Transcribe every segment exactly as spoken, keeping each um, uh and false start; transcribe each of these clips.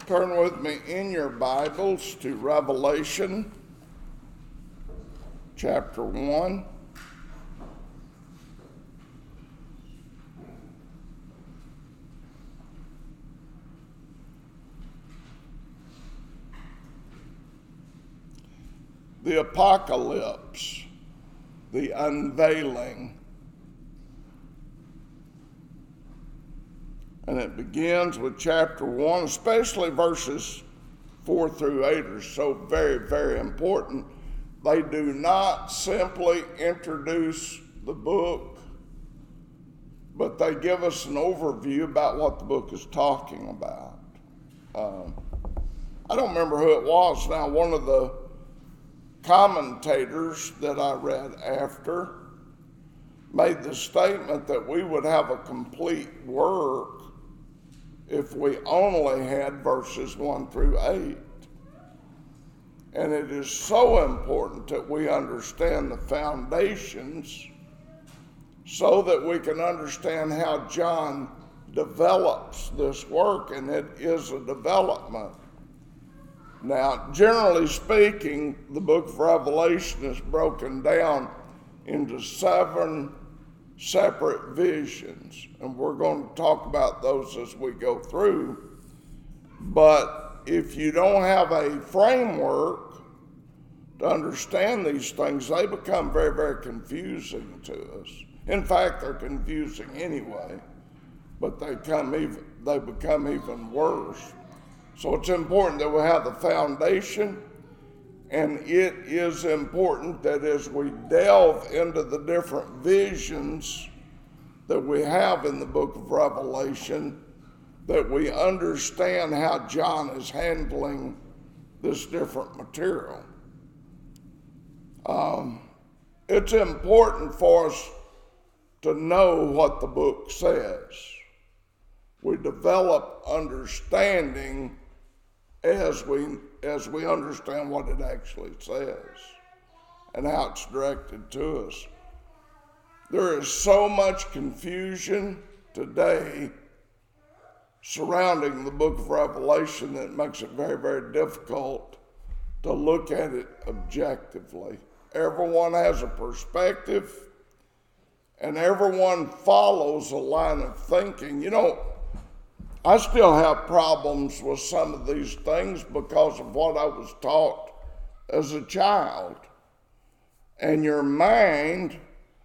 Turn with me in your Bibles to Revelation chapter one. The apocalypse, the unveiling. And it begins with chapter one, especially verses four through eight are so very, very important. They do not simply introduce the book, but they give us an overview about what the book is talking about. Um, I don't remember who it was now. One of the commentators that I read after made the statement that we would have a complete work if we only had verses one through eight. And it is so important that we understand the foundations so that we can understand how John develops this work, and it is a development. Now, generally speaking, the book of Revelation is broken down into seven separate visions, and we're going to talk about those as we go through. But if you don't have a framework to understand these things, they become very, very confusing to us. In fact, they're confusing anyway, but they come even they become even worse. So it's important that we have the foundation, and it is important that as we delve into the different visions that we have in the book of Revelation, that we understand how John is handling this different material. Um, it's important for us to know what the book says. We develop understanding as we as we understand what it actually says and how it's directed to us. There is so much confusion today surrounding the book of Revelation that it makes it very, very difficult to look at it objectively. Everyone has a perspective, and everyone follows a line of thinking. You know, I still have problems with some of these things because of what I was taught as a child. And your mind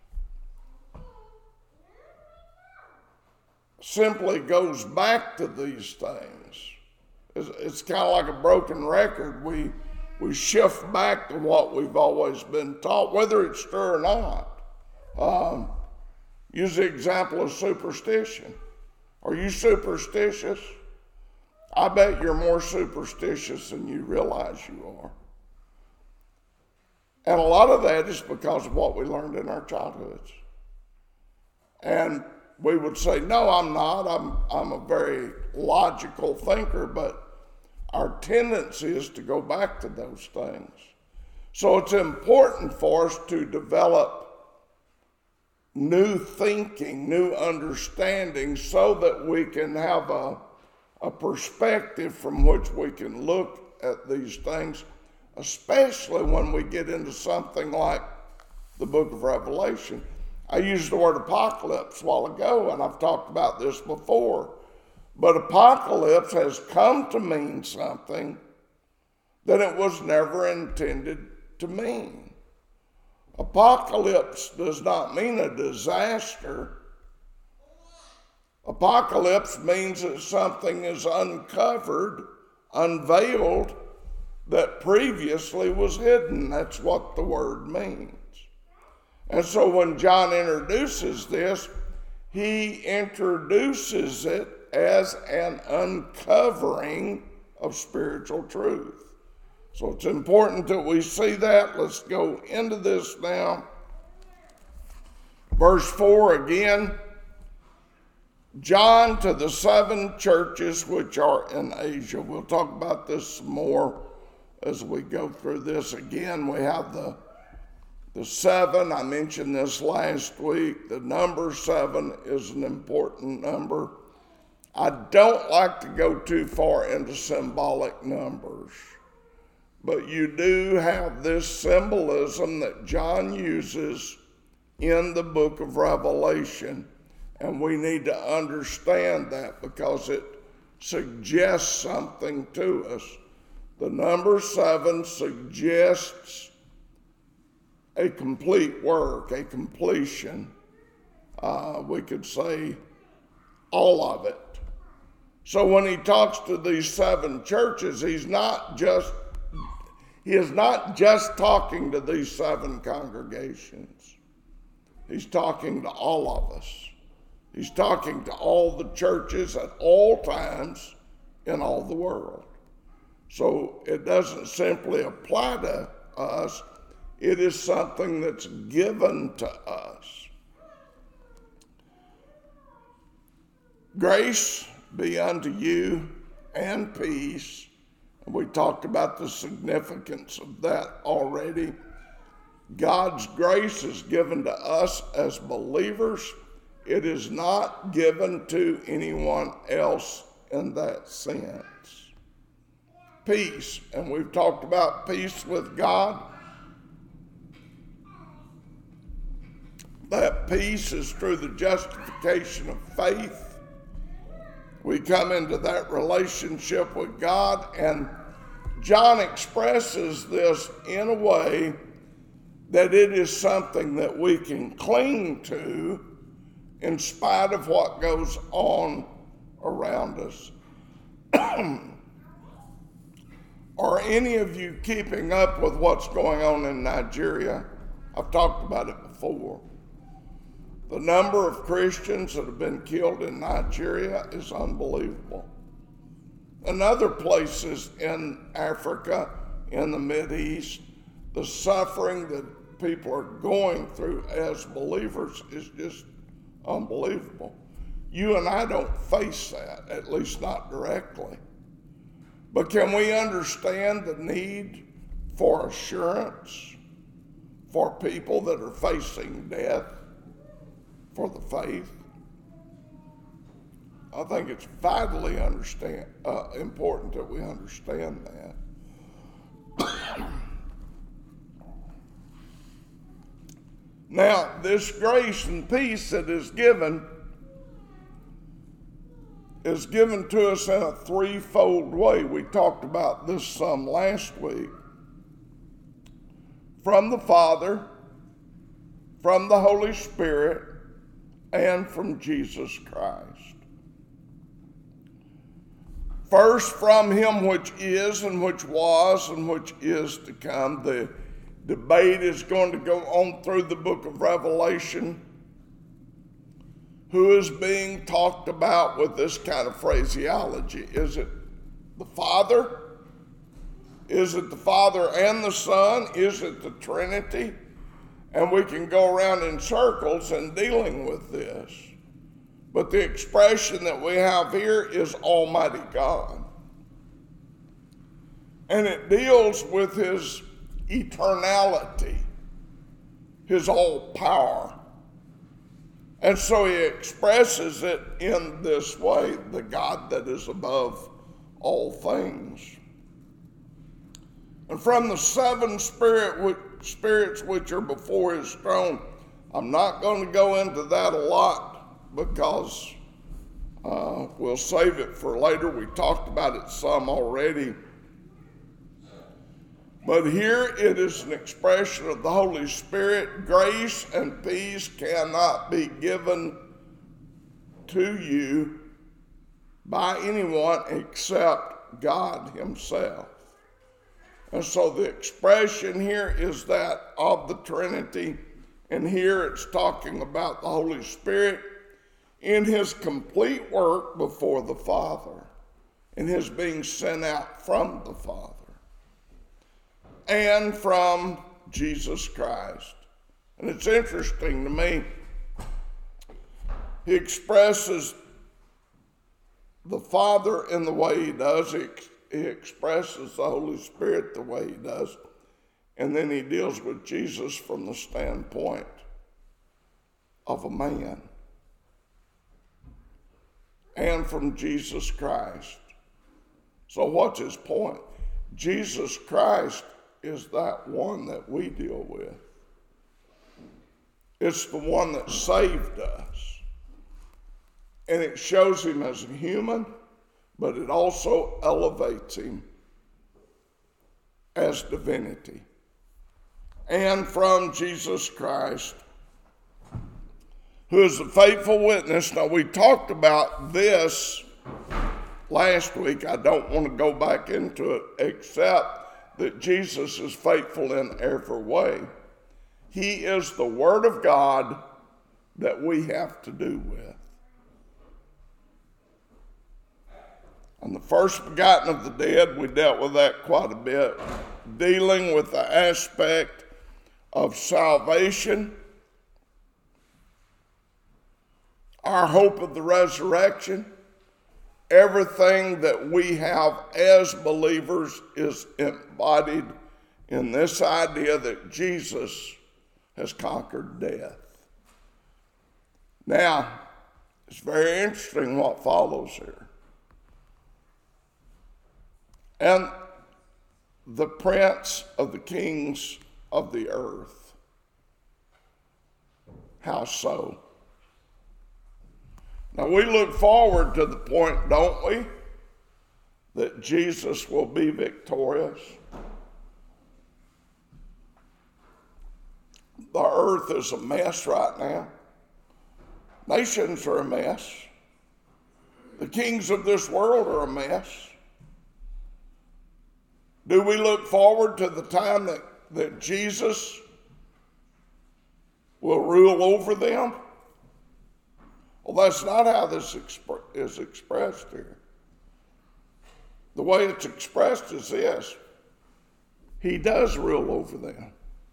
simply goes back to these things. It's, it's kind of like a broken record. We, we shift back to what we've always been taught, whether it's true or not. Um, use the example of superstition. Are you superstitious? I bet you're more superstitious than you realize you are. And a lot of that is because of what we learned in our childhoods. And we would say, no, I'm not. I'm, I'm a very logical thinker, but our tendency is to go back to those things. So it's important for us to develop new thinking, new understanding, so that we can have a, a perspective from which we can look at these things, especially when we get into something like the book of Revelation. I used the word apocalypse a while ago, and I've talked about this before, but apocalypse has come to mean something that it was never intended to mean. Apocalypse does not mean a disaster. Apocalypse means that something is uncovered, unveiled, that previously was hidden. That's what the word means. And so when John introduces this, he introduces it as an uncovering of spiritual truth. So it's important that we see that. Let's go into this now. Verse four again. John to the seven churches which are in Asia. We'll talk about this some more as we go through this. Again, we have the, the seven. I mentioned this last week. The number seven is an important number. I don't like to go too far into symbolic numbers, but you do have this symbolism that John uses in the book of Revelation, and we need to understand that because it suggests something to us. The number seven suggests a complete work, a completion. Uh, we could say all of it. So when he talks to these seven churches, he's not just, he is not just talking to these seven congregations. He's talking to all of us. He's talking to all the churches at all times in all the world. So it doesn't simply apply to us. It is something that's given to us. Grace be unto you and peace. And we talked about the significance of that already. God's grace is given to us as believers. It is not given to anyone else in that sense. Peace, and we've talked about peace with God. That peace is through the justification of faith. We come into that relationship with God, and John expresses this in a way that it is something that we can cling to in spite of what goes on around us. Are any of you keeping up with what's going on in Nigeria? I've talked about it before. The number of Christians that have been killed in Nigeria is unbelievable. In other places in Africa, in the Mideast, the suffering that people are going through as believers is just unbelievable. You and I don't face that, at least not directly. But can we understand the need for assurance for people that are facing death for the faith? I think it's vitally understand, uh, important that we understand that. Now, this grace and peace that is given is given to us in a threefold way. We talked about this some last week. From the Father, from the Holy Spirit, and from Jesus Christ. First, from him which is, and which was, and which is to come. The debate is going to go on through the book of Revelation. Who is being talked about with this kind of phraseology? Is it the Father? Is it the Father and the Son? Is it the Trinity? And we can go around in circles in dealing with this. But the expression that we have here is Almighty God. And it deals with his eternality, his all power. And so he expresses it in this way, the God that is above all things. And from the seven spirit which, spirits which are before his throne, I'm not going to go into that a lot because uh, we'll save it for later. We talked about it some already. But here it is an expression of the Holy Spirit. Grace and peace cannot be given to you by anyone except God himself. And so the expression here is that of the Trinity. And here it's talking about the Holy Spirit in his complete work before the Father, in his being sent out from the Father, and from Jesus Christ. And it's interesting to me, he expresses the Father in the way he does, he, he expresses the Holy Spirit the way he does, and then he deals with Jesus from the standpoint of a man. and from Jesus Christ. So what's his point? Jesus Christ is that one that we deal with. It's the one that saved us. And it shows him as a human, but it also elevates him as divinity. And from Jesus Christ, who is the faithful witness. Now, we talked about this last week. I don't want to go back into it, except that Jesus is faithful in every way. He is the Word of God that we have to do with. And the first begotten of the dead, we dealt with that quite a bit, dealing with the aspect of salvation, our hope of the resurrection. Everything that we have as believers is embodied in this idea that Jesus has conquered death. Now, it's very interesting what follows here. And the prince of the kings of the earth. How so? Now, we look forward to the point, don't we, that Jesus will be victorious. The earth is a mess right now. Nations are a mess. The kings of this world are a mess. Do we look forward to the time that, that Jesus will rule over them? Well, that's not how this exp- is expressed here. The way it's expressed is this: he does rule over them.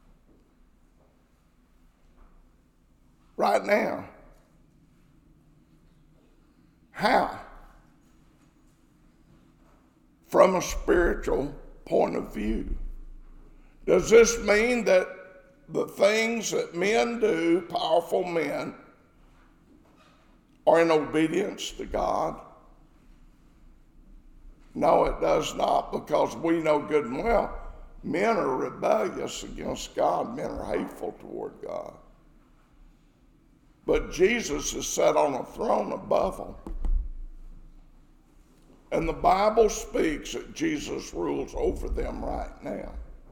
Right now. How? From a spiritual point of view. Does this mean that the things that men do, powerful men, are in obedience to God? No, it does not, because we know good and well men are rebellious against God. Men are hateful toward God. But Jesus is set on a throne above them. And the Bible speaks that Jesus rules over them right now.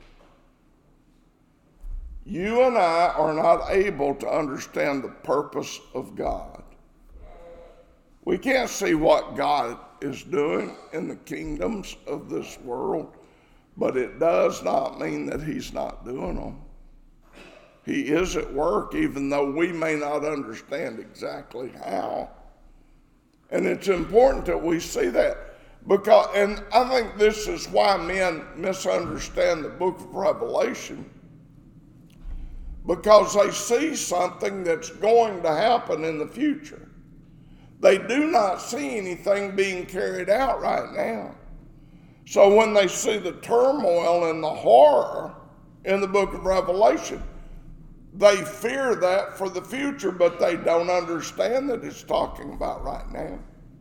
You and I are not able to understand the purpose of God. We can't see what God is doing in the kingdoms of this world, but it does not mean that he's not doing them. He is at work, even though we may not understand exactly how. And it's important that we see that. Because, and I think this is why men misunderstand the book of Revelation. Because they see something that's going to happen in the future. They do not see anything being carried out right now. So when they see the turmoil and the horror in the book of Revelation, they fear that for the future, but they don't understand that it's talking about right now.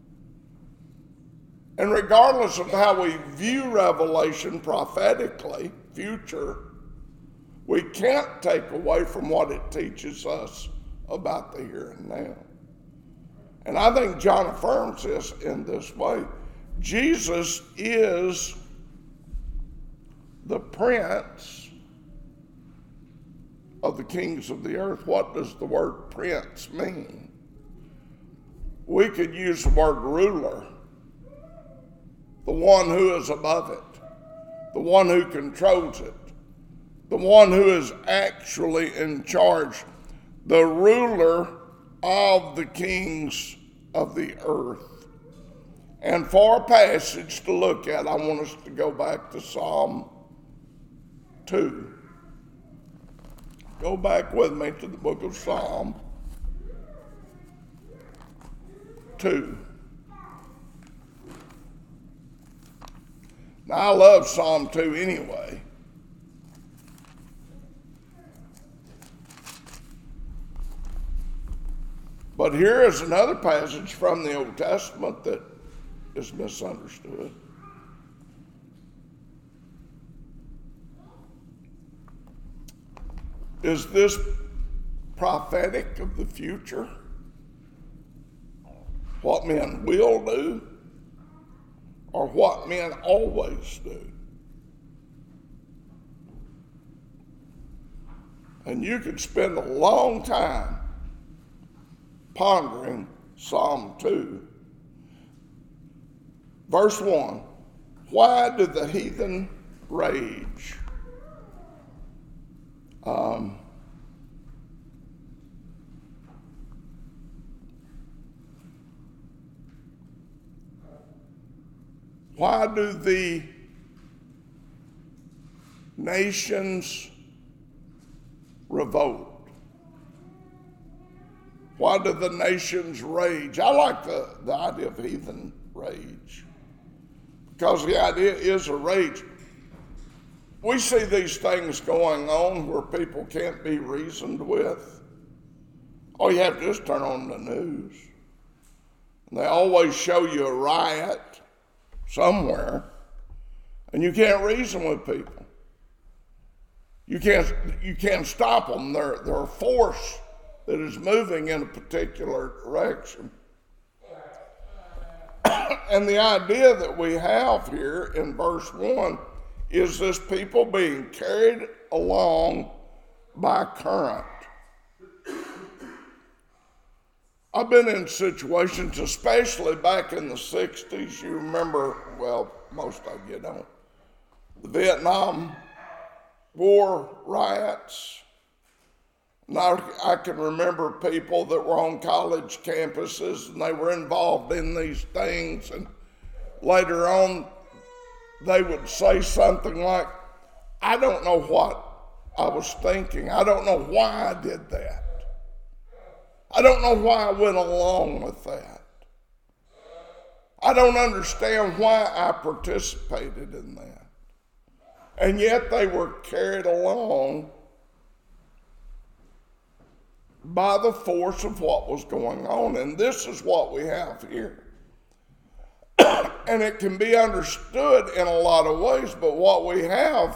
And regardless of how we view Revelation prophetically, future, we can't take away from what it teaches us about the here and now. And I think John affirms this in this way. Jesus is the prince of the kings of the earth. What does the word prince mean? We could use the word ruler. The one who is above it. The one who controls it. The one who is actually in charge. The ruler of the kings of the earth. And for a passage to look at, I want us to go back to Psalm two. Go back with me to the book of Psalm two. Now, I love Psalm two anyway. But here is another passage from the Old Testament that is misunderstood. Is this prophetic of the future? What men will do, or what men always do? And you could spend a long time pondering Psalm two. Verse one, why do the heathen rage? Um, why do the nations revolt? Why do the nations rage? I like the, the idea of heathen rage, because the idea is a rage. We see these things going on where people can't be reasoned with. All you have to do is turn on the news. And they always show you a riot somewhere, and you can't reason with people. You can't, you can't stop them. They're, they're a force that is moving in a particular direction. And the idea that we have here in verse one is this people being carried along by current. I've been in situations, especially back in the sixties. You remember, well, most of you don't, the Vietnam War riots. Now, I can remember people that were on college campuses and they were involved in these things, and later on they would say something like, I don't know what I was thinking. I don't know why I did that. I don't know why I went along with that. I don't understand why I participated in that. And yet they were carried along by the force of what was going on. And this is what we have here. And it can be understood in a lot of ways, but what we have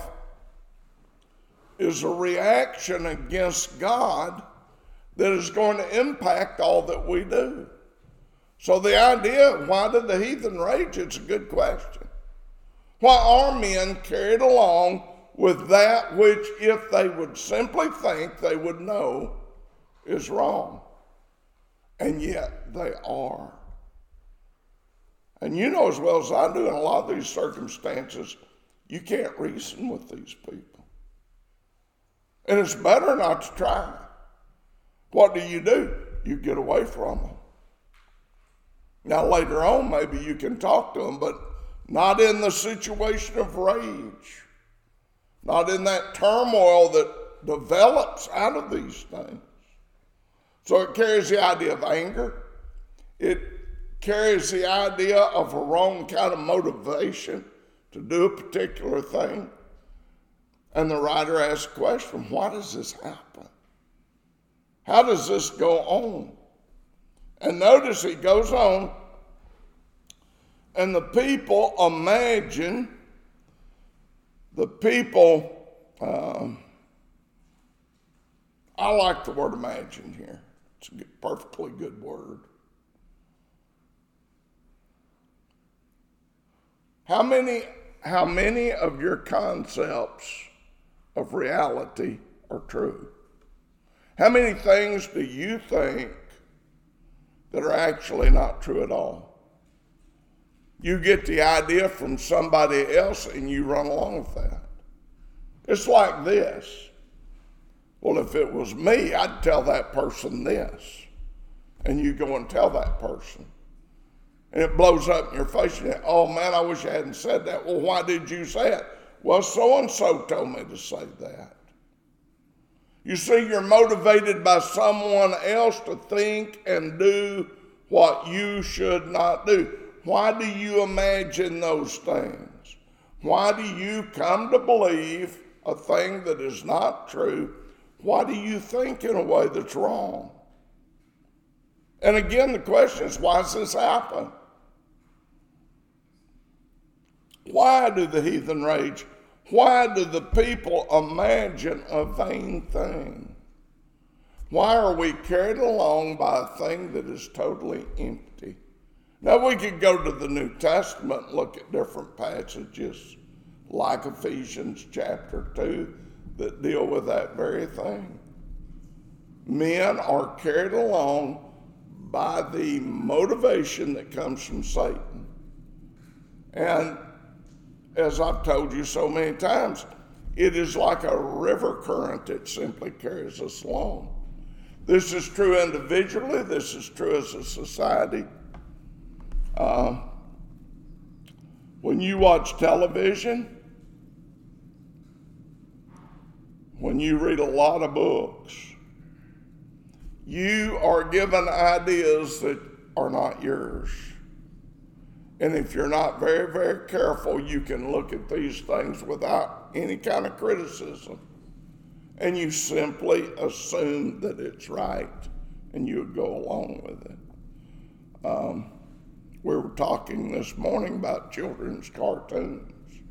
is a reaction against God that is going to impact all that we do. So the idea, why did the heathen rage? It's a good question. Why are men carried along with that which, if they would simply think, they would know is wrong? And yet they are. And you know as well as I do, in a lot of these circumstances, you can't reason with these people. And it's better not to try. What do you do? You get away from them. Now later on, maybe you can talk to them, but not in the situation of rage. Not in that turmoil that develops out of these things. So it carries the idea of anger. It carries the idea of a wrong kind of motivation to do a particular thing. And the writer asks the question, why does this happen? How does this go on? And notice he goes on, and the people imagine, the people, um, I like the word imagine here. It's a perfectly good word. How many, how many of your concepts of reality are true? How many things do you think that are actually not true at all? You get the idea from somebody else and you run along with that. It's like this. Well, if it was me, I'd tell that person this. And you go and tell that person. And it blows up in your face. And you, oh man, I wish I hadn't said that. Well, why did you say it? Well, so-and-so told me to say that. You see, you're motivated by someone else to think and do what you should not do. Why do you imagine those things? Why do you come to believe a thing that is not true? Why do you think in a way that's wrong? And again, the question is, why does this happen? Why do the heathen rage? Why do the people imagine a vain thing? Why are we carried along by a thing that is totally empty? Now, we could go to the New Testament and look at different passages, like Ephesians chapter two, that deal with that very thing. Men are carried along by the motivation that comes from Satan. And as I've told you so many times, it is like a river current that simply carries us along. This is true individually. This is true as a society. Uh, when you watch television, when you read a lot of books, you are given ideas that are not yours. And if you're not very, very careful, you can look at these things without any kind of criticism. And you simply assume that it's right, and you would go along with it. Um, we were talking this morning about children's cartoons.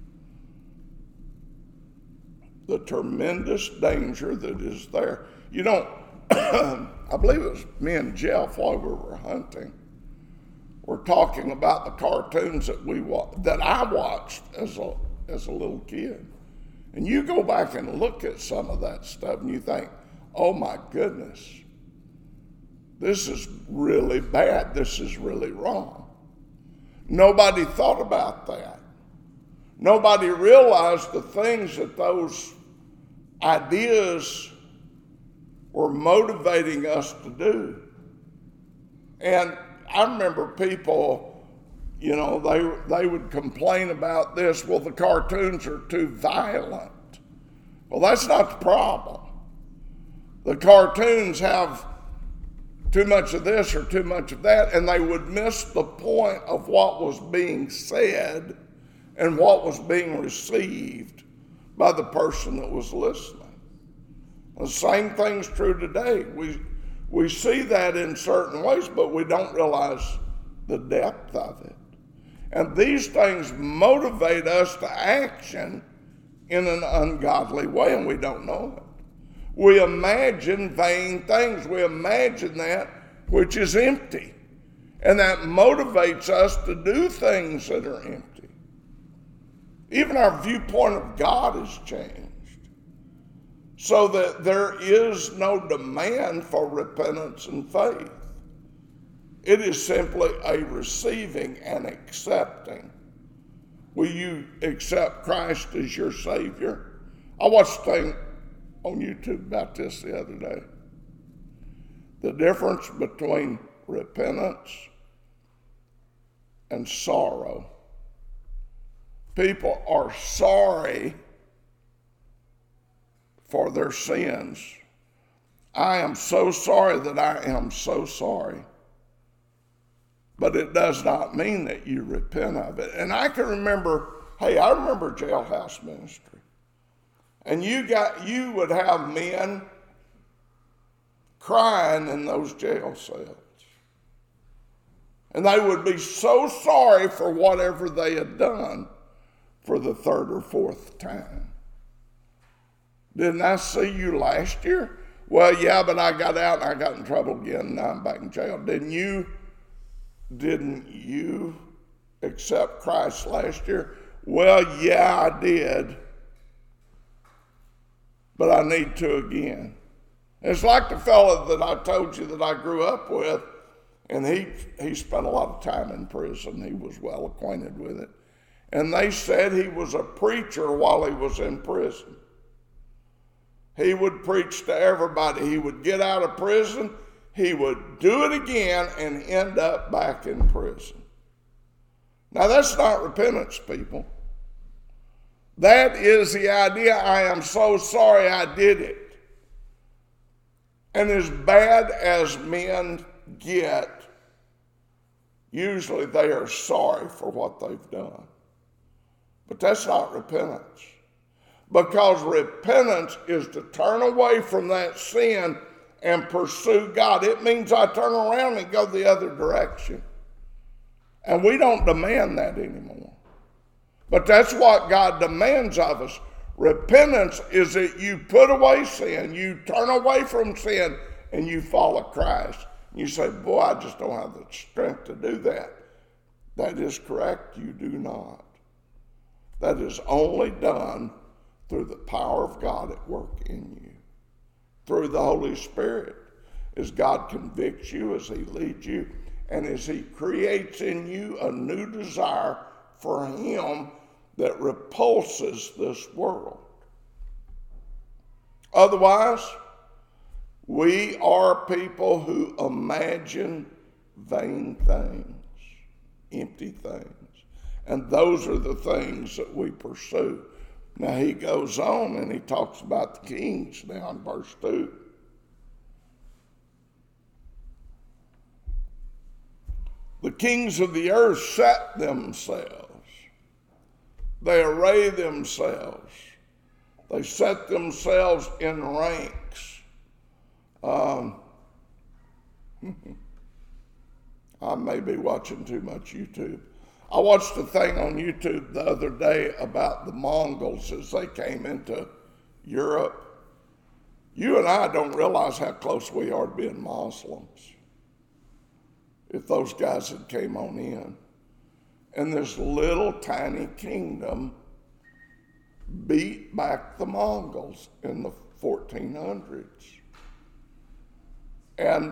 The tremendous danger that is there. You know, I believe it was me and Jeff while we were hunting. We're talking about the cartoons that we wa- that I watched as a as a little kid, and you go back and look at some of that stuff, and you think, "Oh my goodness, this is really bad. This is really wrong." Nobody thought about that. Nobody realized the things that those ideas were motivating us to do, and I remember people, you know, they they would complain about this. Well, the cartoons are too violent. Well, that's not the problem. The cartoons have too much of this or too much of that, and they would miss the point of what was being said and what was being received by the person that was listening. The same thing's true today. We We see that in certain ways, but we don't realize the depth of it. And these things motivate us to action in an ungodly way, and we don't know it. We imagine vain things. We imagine that which is empty. And that motivates us to do things that are empty. Even our viewpoint of God has changed, so that there is no demand for repentance and faith. It is simply a receiving and accepting. Will you accept Christ as your Savior? I watched a thing on YouTube about this the other day. The difference between repentance and sorrow. People are sorry for their sins. I am so sorry that I am so sorry. But it does not mean that you repent of it. And I can remember, hey, I remember jailhouse ministry. And you got you would have men crying in those jail cells. And they would be so sorry for whatever they had done for the third or fourth time. Didn't I see you last year? Well, yeah, but I got out and I got in trouble again and now I'm back in jail. Didn't you, didn't you accept Christ last year? Well, yeah, I did. But I need to again. It's like the fellow that I told you that I grew up with, and he, he spent a lot of time in prison. He was well acquainted with it. And they said he was a preacher while he was in prison. He would preach to everybody. He would get out of prison, he would do it again, and end up back in prison. Now, that's not repentance, people. That is the idea, I am so sorry I did it. And as bad as men get, usually they are sorry for what they've done. But that's not repentance. Because repentance is to turn away from that sin and pursue God. It means I turn around and go the other direction. And we don't demand that anymore. But that's what God demands of us. Repentance is that you put away sin, you turn away from sin, and you follow Christ. You say, boy, I just don't have the strength to do that. That is correct, you do not. That is only done through the power of God at work in you. Through the Holy Spirit, as God convicts you, as he leads you, and as he creates in you a new desire for him that repulses this world. Otherwise, we are people who imagine vain things, empty things. And those are the things that we pursue. Now he goes on and he talks about the kings now in verse two. The kings of the earth set themselves. They array themselves. They set themselves in ranks. Um, I may be watching too much YouTube. I watched a thing on YouTube the other day about the Mongols as they came into Europe. You and I don't realize how close we are to being Muslims if those guys had came on in. And this little tiny kingdom beat back the Mongols in the fourteen hundreds. And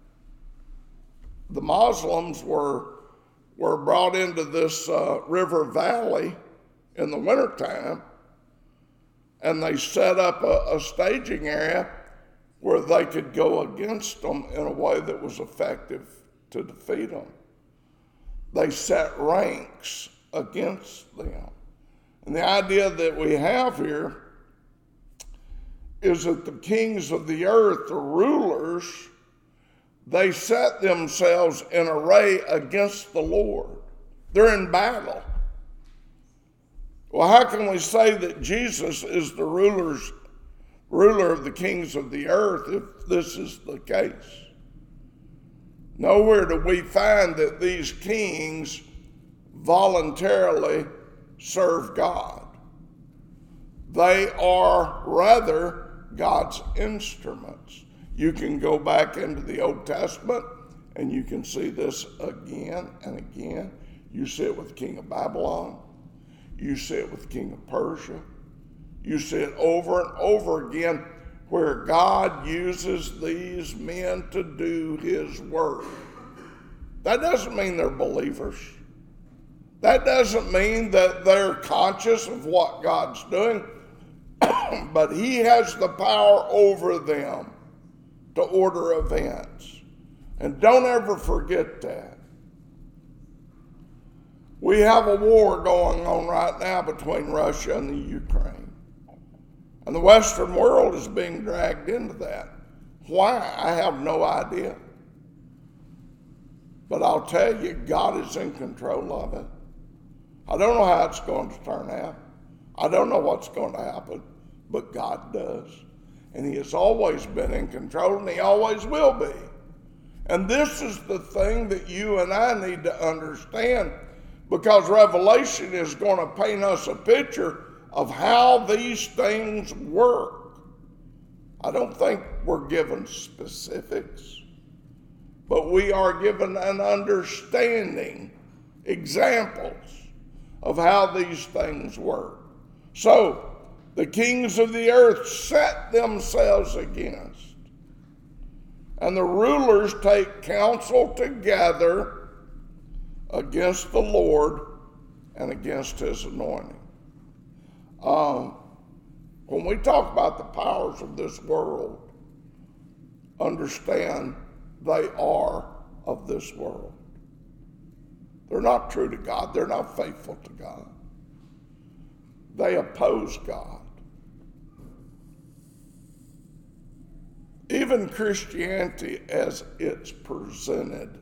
the Muslims were were brought into this uh, river valley in the wintertime, and they set up a, a staging area where they could go against them in a way that was effective to defeat them. They set ranks against them. And the idea that we have here is that the kings of the earth, the rulers, they set themselves in array against the Lord. They're in battle. Well, how can we say that Jesus is the rulers, ruler of the kings of the earth if this is the case? Nowhere do we find that these kings voluntarily serve God. They are rather God's instruments. You can go back into the Old Testament and you can see this again and again. You see it with the king of Babylon. You see it with the king of Persia. You see it over and over again where God uses these men to do his work. That doesn't mean they're believers. That doesn't mean that they're conscious of what God's doing, but he has the power over them to order events. And don't ever forget that. We have a war going on right now between Russia and the Ukraine. And the Western world is being dragged into that. Why? I have no idea. But I'll tell you, God is in control of it. I don't know how it's going to turn out. I don't know what's going to happen, but God does. And he has always been in control, and he always will be. And this is the thing that you and I need to understand, because Revelation is going to paint us a picture of how these things work. I don't think we're given specifics, but we are given an understanding, examples of how these things work. So, the kings of the earth set themselves against, and the rulers take counsel together against the Lord and against his anointing. Um, when we talk about the powers of this world, understand they are of this world. They're not true to God. They're not faithful to God. They oppose God. Even Christianity, as it's presented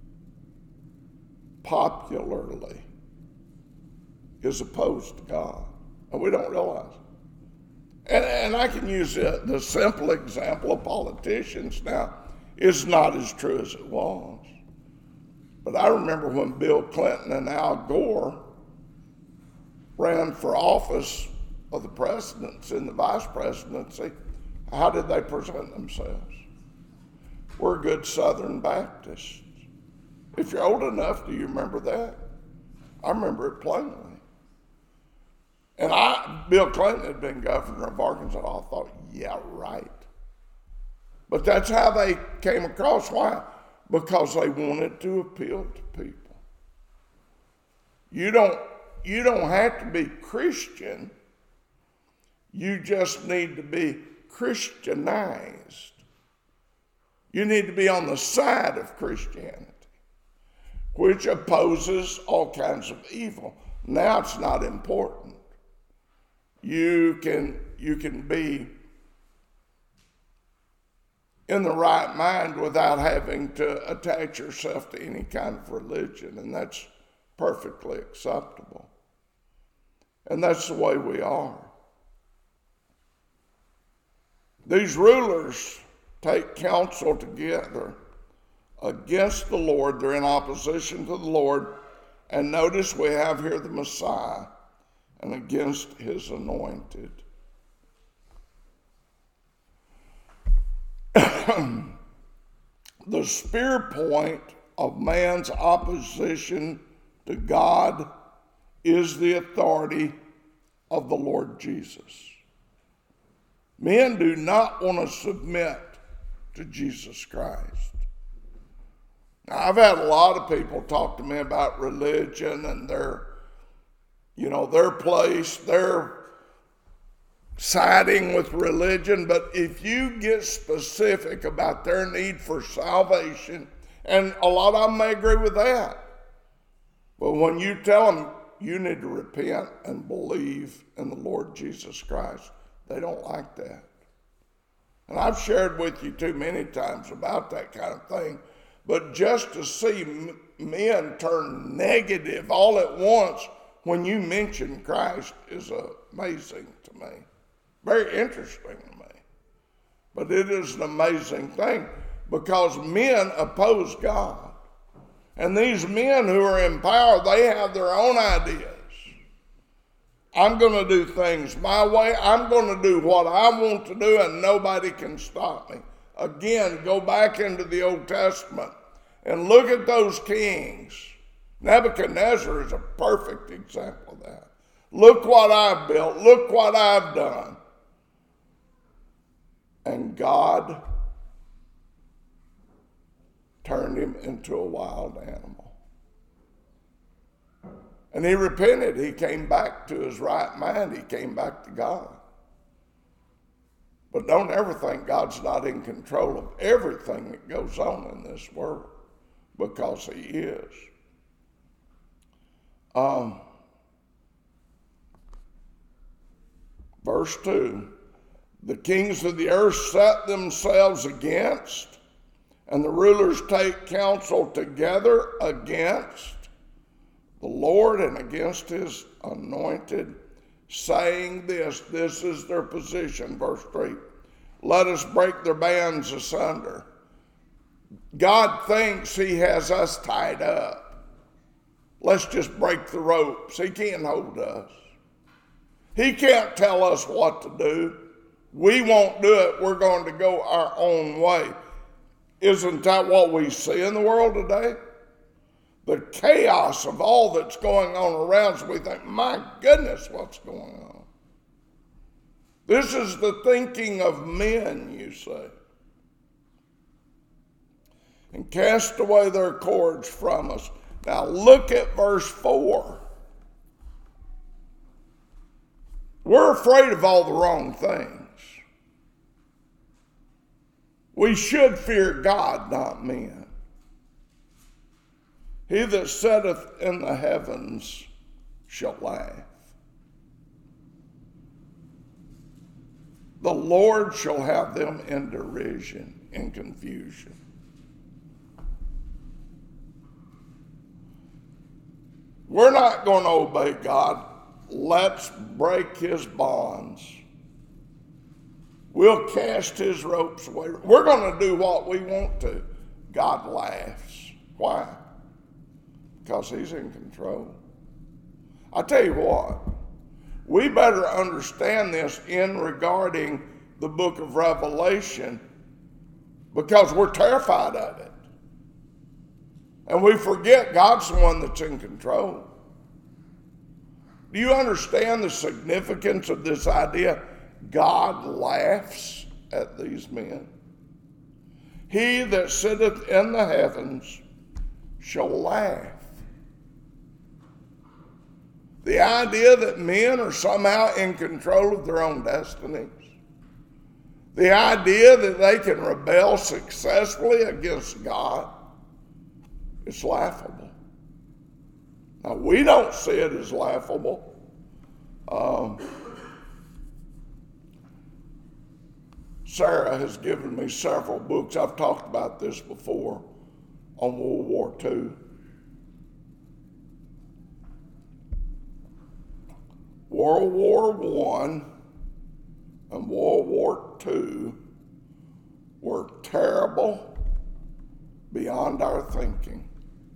popularly, is opposed to God. And we don't realize it. And, and I can use the, the simple example of politicians now. It's not as true as it was. But I remember when Bill Clinton and Al Gore ran for office of the presidency and the vice presidency, how did they present themselves? We're good Southern Baptists. If you're old enough, do you remember that? I remember it plainly. And I, Bill Clinton had been governor of Arkansas. I thought, yeah, right. But that's how they came across. Why? Because they wanted to appeal to people. You don't, you don't have to be Christian. You just need to be Christianized. You need to be on the side of Christianity, which opposes all kinds of evil. Now it's not important. You can, you can be in the right mind without having to attach yourself to any kind of religion, and that's perfectly acceptable. And that's the way we are. These rulers take counsel together against the Lord. They're in opposition to the Lord. And notice we have here the Messiah and against his anointed. The spear point of man's opposition to God is the authority of the Lord Jesus. Men do not want to submit to Jesus Christ. Now, I've had a lot of people talk to me about religion and their, you know, their place, their siding with religion, but if you get specific about their need for salvation, and a lot of them may agree with that, but when you tell them you need to repent and believe in the Lord Jesus Christ, they don't like that. And I've shared with you too many times about that kind of thing, but just to see men turn negative all at once when you mention Christ is amazing to me. Very interesting to me. But it is an amazing thing because men oppose God. And these men who are in power, they have their own ideas. I'm going to do things my way. I'm going to do what I want to do, and nobody can stop me. Again, go back into the Old Testament and look at those kings. Nebuchadnezzar is a perfect example of that. Look what I've built. Look what I've done. And God turned him into a wild animal. And he repented. He came back to his right mind. He came back to God. But don't ever think God's not in control of everything that goes on in this world, because he is. Um, verse two, the kings of the earth set themselves against, and the rulers take counsel together against the Lord and against his anointed, saying this, this is their position, verse three, let us break their bands asunder. God thinks he has us tied up. Let's just break the ropes. He can't hold us. He can't tell us what to do. We won't do it. We're going to go our own way. Isn't that what we see in the world today? The chaos of all that's going on around us, we think, my goodness, what's going on? This is the thinking of men, you say. And cast away their cords from us. Now look at verse four. We're afraid of all the wrong things. We should fear God, not men. He that sitteth in the heavens shall laugh. The Lord shall have them in derision, in confusion. We're not going to obey God. Let's break his bonds. We'll cast his ropes away. We're going to do what we want to. God laughs. Why? Because he's in control. I tell you what, we better understand this in regarding the book of Revelation, because we're terrified of it. And we forget God's the one that's in control. Do you understand the significance of this idea? God laughs at these men. He that sitteth in the heavens shall laugh. The idea that men are somehow in control of their own destinies. The idea that they can rebel successfully against God. It's laughable. Now, we don't see it as laughable. Um, Sarah has given me several books. I've talked about this before on World War Two. World War One and World War Two were terrible beyond our thinking.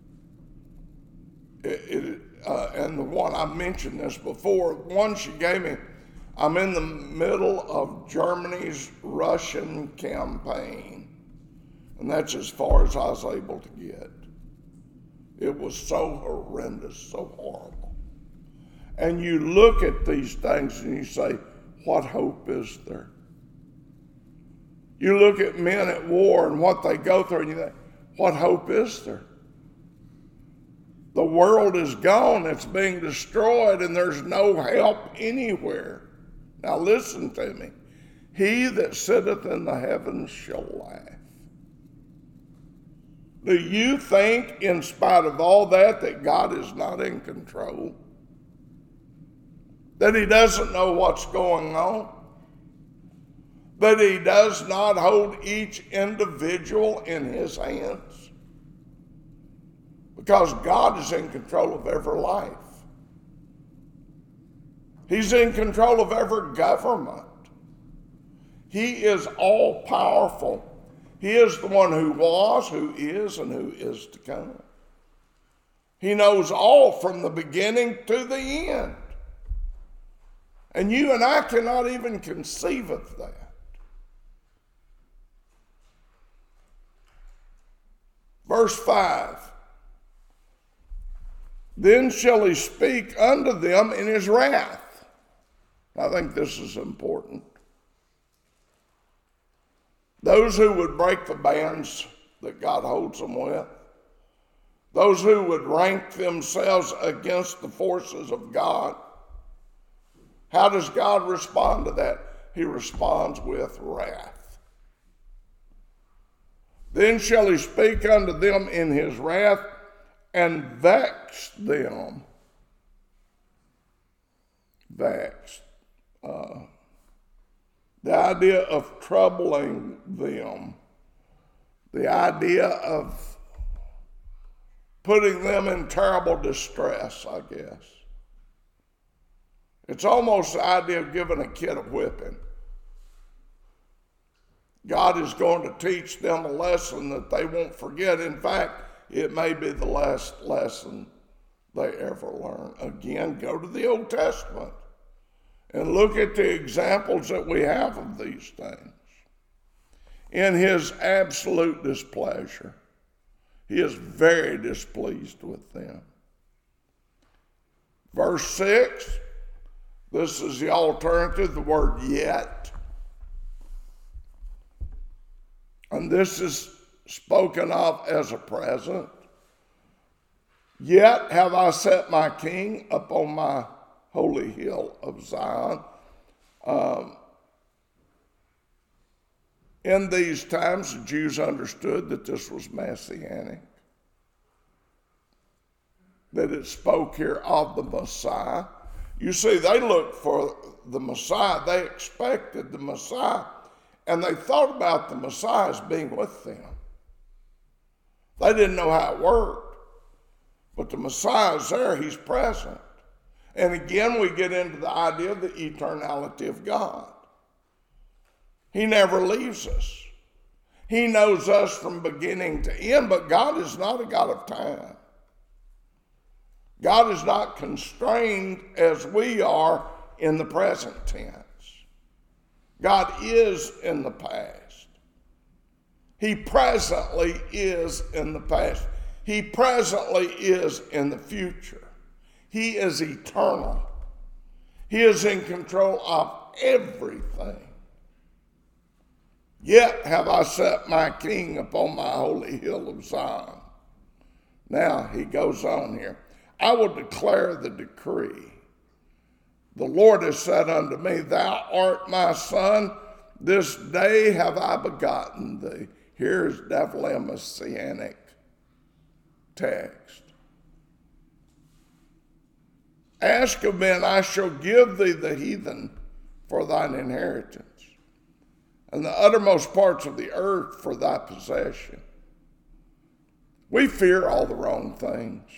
It, it, uh, and the one, I mentioned this before, one she gave me, I'm in the middle of Germany's Russian campaign. And that's as far as I was able to get. It was so horrendous, so horrible. And you look at these things and you say, what hope is there? You look at men at war and what they go through and you think, what hope is there? The world is gone, it's being destroyed, and there's no help anywhere. Now listen to me. He that sitteth in the heavens shall laugh. Do you think, in spite of all that, that God is not in control? That he doesn't know what's going on? That he does not hold each individual in his hands? Because God is in control of every life. He's in control of every government. He is all powerful. He is the one who was, who is, and who is to come. He knows all from the beginning to the end. And you and I cannot even conceive of that. Verse five. Then shall he speak unto them in his wrath. I think this is important. Those who would break the bands that God holds them with, those who would rank themselves against the forces of God, how does God respond to that? He responds with wrath. Then shall he speak unto them in his wrath, and vex them. Vex. Uh, the idea of troubling them. The idea of putting them in terrible distress, I guess. It's almost the idea of giving a kid a whipping. God is going to teach them a lesson that they won't forget. In fact, it may be the last lesson they ever learn. Again, go to the Old Testament and look at the examples that we have of these things. In his absolute displeasure, he is very displeased with them. Verse six, this is the alternative, the word yet. And this is spoken of as a present. Yet have I set my king upon my holy hill of Zion. Um, in these times, the Jews understood that this was messianic, that it spoke here of the Messiah. You see, they looked for the Messiah. They expected the Messiah, and they thought about the Messiah as being with them. They didn't know how it worked, but the Messiah is there, he's present. And again, we get into the idea of the eternality of God. He never leaves us. He knows us from beginning to end, but God is not a God of time. God is not constrained as we are in the present tense. God is in the past. He presently is in the past. He presently is in the future. He is eternal. He is in control of everything. Yet have I set my king upon my holy hill of Zion. Now he goes on here. I will declare the decree. The Lord has said unto me, thou art my son. This day have I begotten thee. Here's definitely a messianic text. Ask of me, and I shall give thee the heathen for thine inheritance, and the uttermost parts of the earth for thy possession. We fear all the wrong things.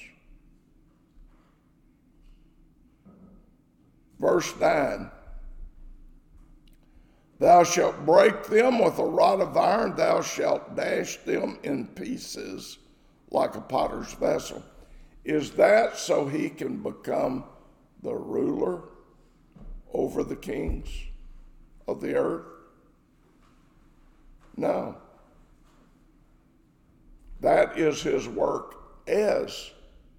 Verse nine, thou shalt break them with a rod of iron, thou shalt dash them in pieces like a potter's vessel. Is that so he can become the ruler over the kings of the earth? No. That is his work as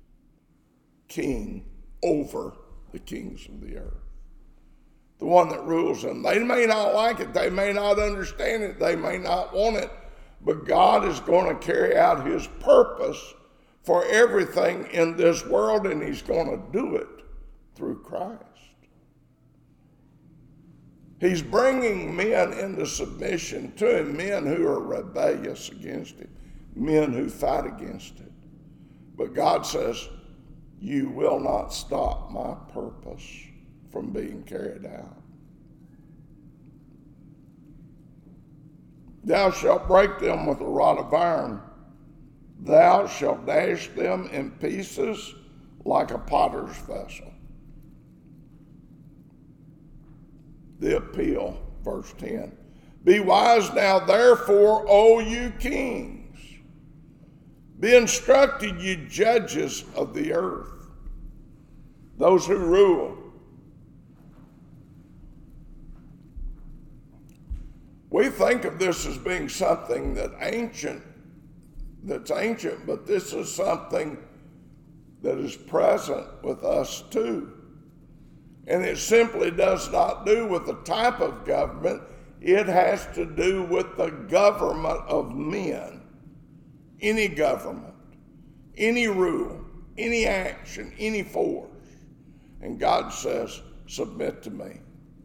king over the kings of the earth. The one that rules them. They may not like it. They may not understand it. They may not want it. But God is going to carry out his purpose for everything in this world, and he's going to do it through Christ. He's bringing men into submission to him, men who are rebellious against him, men who fight against it. But God says, you will not stop my purpose from being carried out. Thou shalt break them with a rod of iron. Thou shalt dash them in pieces like a potter's vessel. The appeal, verse ten. Be wise now, therefore, O you kings. Be instructed, you judges of the earth, those who rule. We think of this as being something that ancient, that's ancient, but this is something that is present with us too. And it simply does not do with the type of government. It has to do with the government of men. Any government, any rule, any action, any force. And God says, submit to me.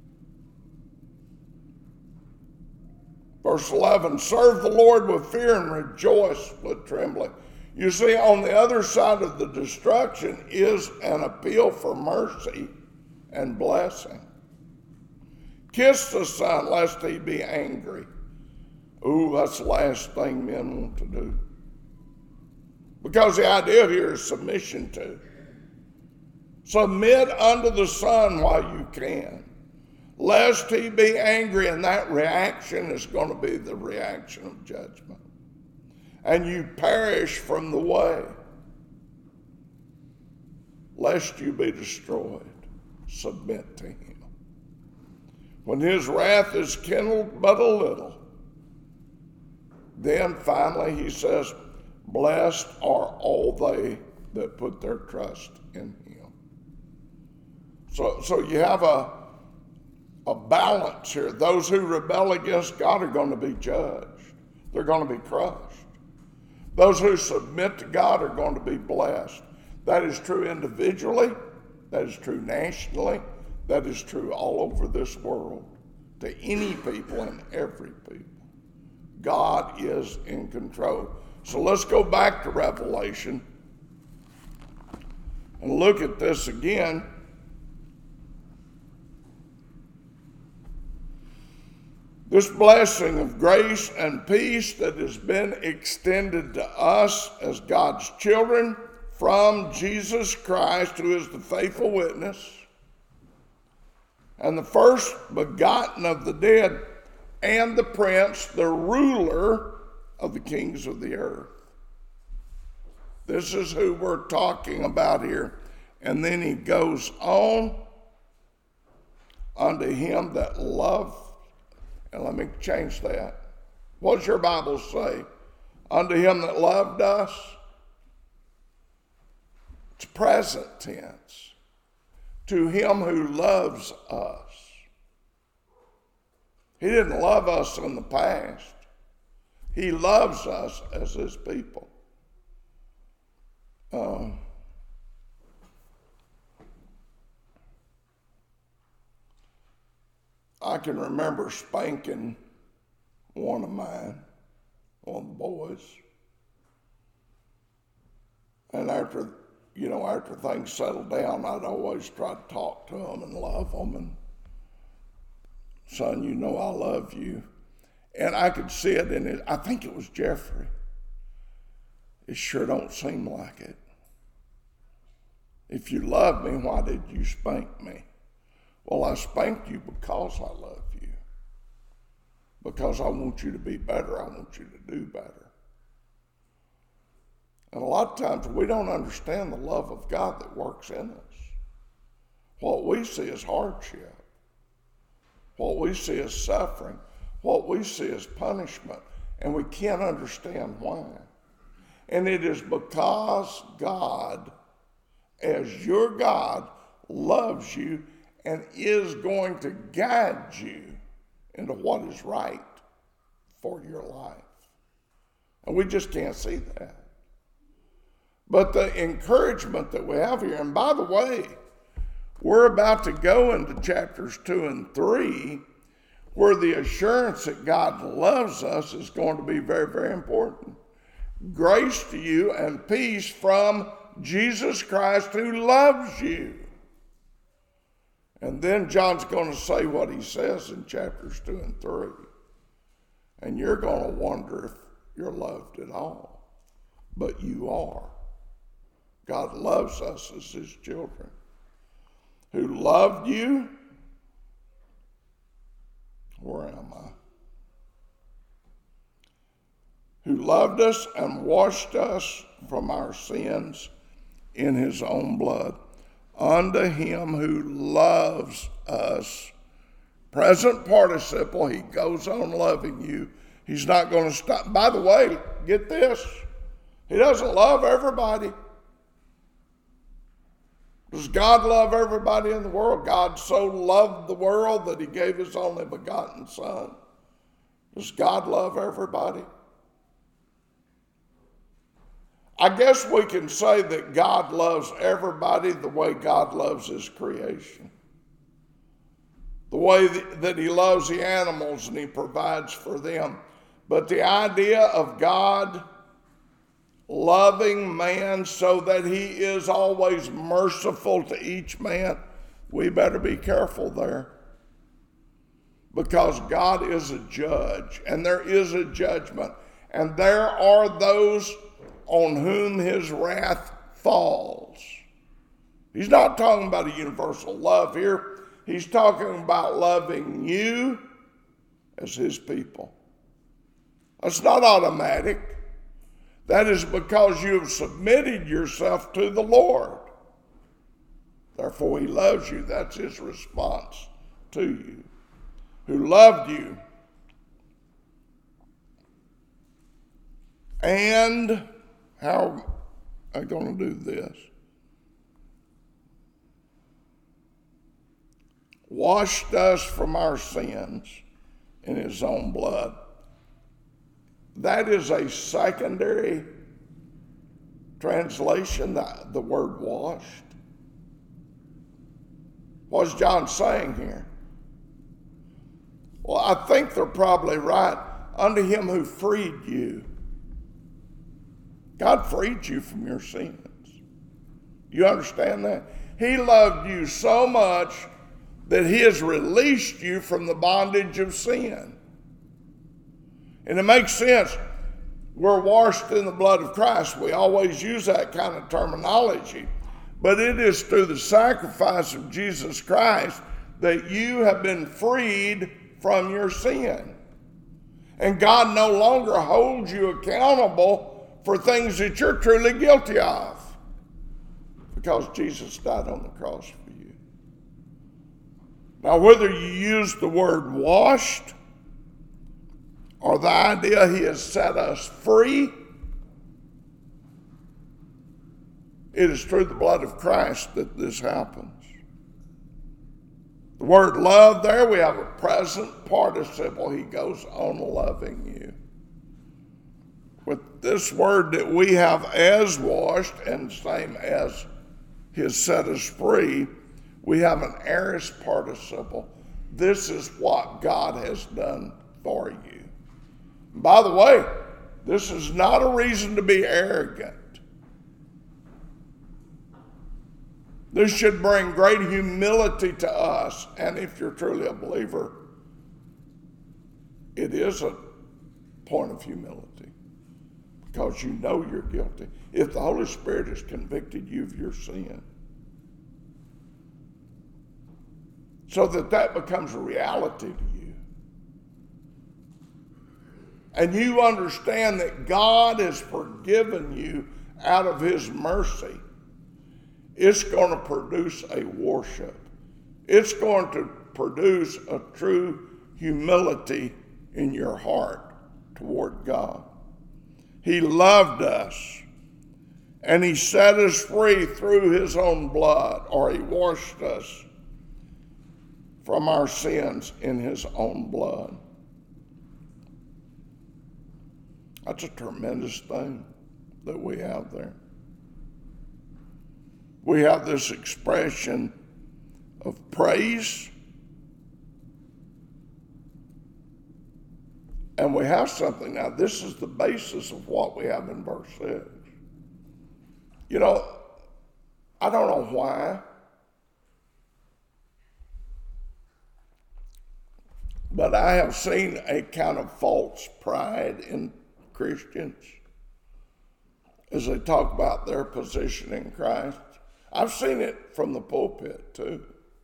Verse eleven, serve the Lord with fear and rejoice with trembling. You see, on the other side of the destruction is an appeal for mercy and blessing. Kiss the Son, lest he be angry. Ooh, that's the last thing men want to do. Because the idea here is submission to. Submit unto the Son while you can, lest he be angry, and that reaction is going to be the reaction of judgment. And you perish from the way, lest you be destroyed. Submit to him. When his wrath is kindled but a little, then finally he says, blessed are all they that put their trust in him. So, so you have a, a balance here. Those who rebel against God are going to be judged. They're going to be crushed. Those who submit to God are going to be blessed. That is true individually. That is true nationally. That is true all over this world. To any people and every people. God is in control. So let's go back to Revelation and look at this again. This blessing of grace and peace that has been extended to us as God's children from Jesus Christ, who is the faithful witness and the first begotten of the dead, and the prince, the ruler of the kings of the earth. This is who we're talking about here. And then he goes on, unto him that loved, and let me change that. What does your Bible say? Unto him that loved us. It's present tense. To him who loves us. He didn't love us in the past. He loves us as his people. Um, I can remember spanking one of mine, one of the boys. And after, you know, after things settled down, I'd always try to talk to them and love them. And, son, you know I love you. And I could see it in it. I think it was Jeffrey. It sure don't seem like it. If you love me, why did you spank me? Well, I spanked you because I love you. Because I want you to be better. I want you to do better. And a lot of times we don't understand the love of God that works in us. What we see is hardship. What we see is suffering. What we see is punishment. And we can't understand why. And it is because God, as your God, loves you and is going to guide you into what is right for your life. And we just can't see that. But the encouragement that we have here, and by the way, we're about to go into chapters two and three, where the assurance that God loves us is going to be very, very important. Grace to you and peace from Jesus Christ who loves you. And then John's going to say what he says in chapters two and three. And you're going to wonder if you're loved at all. But you are. God loves us as his children. Who loved you. Where am I? Who loved us and washed us from our sins in his own blood. Unto him who loves us. Present participle, he goes on loving you. He's not going to stop. By the way, get this. He doesn't love everybody. Does God love everybody in the world? God so loved the world that he gave his only begotten Son. Does God love everybody? I guess we can say that God loves everybody the way God loves his creation. The way that he loves the animals and he provides for them. But the idea of God loving man so that he is always merciful to each man, we better be careful there. Because God is a judge and there is a judgment. And there are those on whom his wrath falls. He's not talking about a universal love here. He's talking about loving you as his people. That's not automatic. That is because you have submitted yourself to the Lord. Therefore, he loves you. That's his response to you. Who loved you. And how am I going to do this? Washed us from our sins in his own blood. That is a secondary translation, the, the word washed. What's John saying here? Well, I think they're probably right. Unto him who freed you. God freed you from your sins. You understand that? He loved you so much that he has released you from the bondage of sin. And it makes sense. We're washed in the blood of Christ. We always use that kind of terminology. But it is through the sacrifice of Jesus Christ that you have been freed from your sin. And God no longer holds you accountable for things that you're truly guilty of, because Jesus died on the cross for you. Now, whether you use the word washed or the idea he has set us free, it is through the blood of Christ that this happens. The word love there, we have a present participle. He goes on loving you. With this word that we have as washed and same as he has set us free, we have an aorist participle. This is what God has done for you. By the way, this is not a reason to be arrogant. This should bring great humility to us. And if you're truly a believer, it is a point of humility, because you know you're guilty. If the Holy Spirit has convicted you of your sin, so that that becomes a reality to you, and you understand that God has forgiven you out of his mercy, it's going to produce a worship. It's going to produce a true humility in your heart toward God. He loved us, and he set us free through his own blood, or he washed us from our sins in his own blood. That's a tremendous thing that we have there. We have this expression of praise, and we have something. Now, this is the basis of what we have in verse six. You know, I don't know why, but I have seen a kind of false pride in Christians as they talk about their position in Christ. I've seen it from the pulpit too.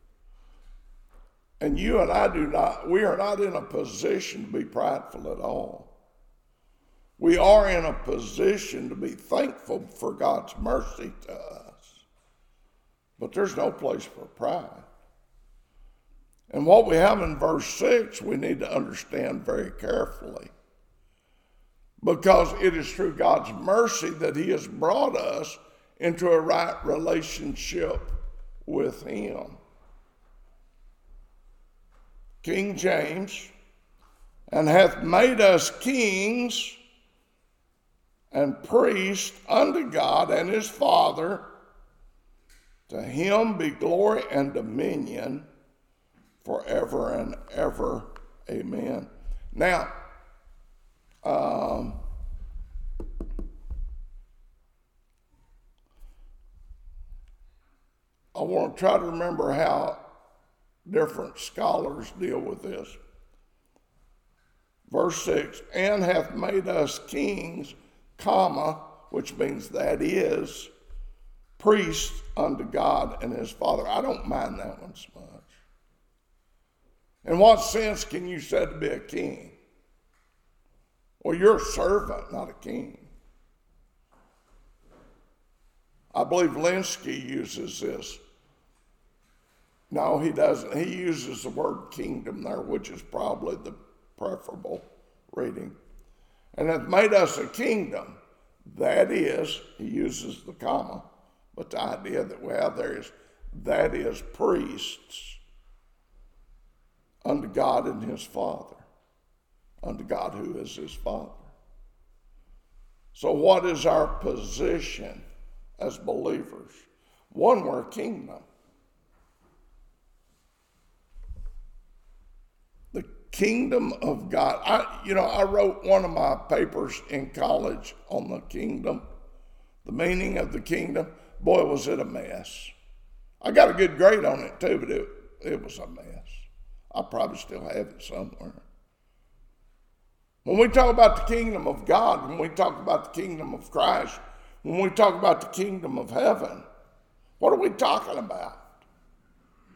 And you and I do not, we are not in a position to be prideful at all. We are in a position to be thankful for God's mercy to us. But there's no place for pride. And what we have in verse six, we need to understand very carefully. Because it is through God's mercy that he has brought us into a right relationship with him. King James, and hath made us kings and priests unto God and his Father. To him be glory and dominion forever and ever. Amen. Now, um, I want to try to remember how different scholars deal with this. Verse six, and hath made us kings, comma, which means that is, priests unto God and his Father. I don't mind that one so much. In what sense can you say to be a king? Well, you're a servant, not a king. I believe Linsky uses this. No, he doesn't. He uses the word kingdom there, which is probably the preferable reading. And hath made us a kingdom. That is, he uses the comma, but the idea that we have there is, that is priests unto God and his Father, unto God who is his Father. So what is our position as believers? One, we're a kingdom. The kingdom of God. I, you know, I wrote one of my papers in college on the kingdom, the meaning of the kingdom. Boy, was it a mess. I got a good grade on it too, but it, it was a mess. I probably still have it somewhere. When we talk about the kingdom of God, when we talk about the kingdom of Christ, when we talk about the kingdom of heaven, what are we talking about?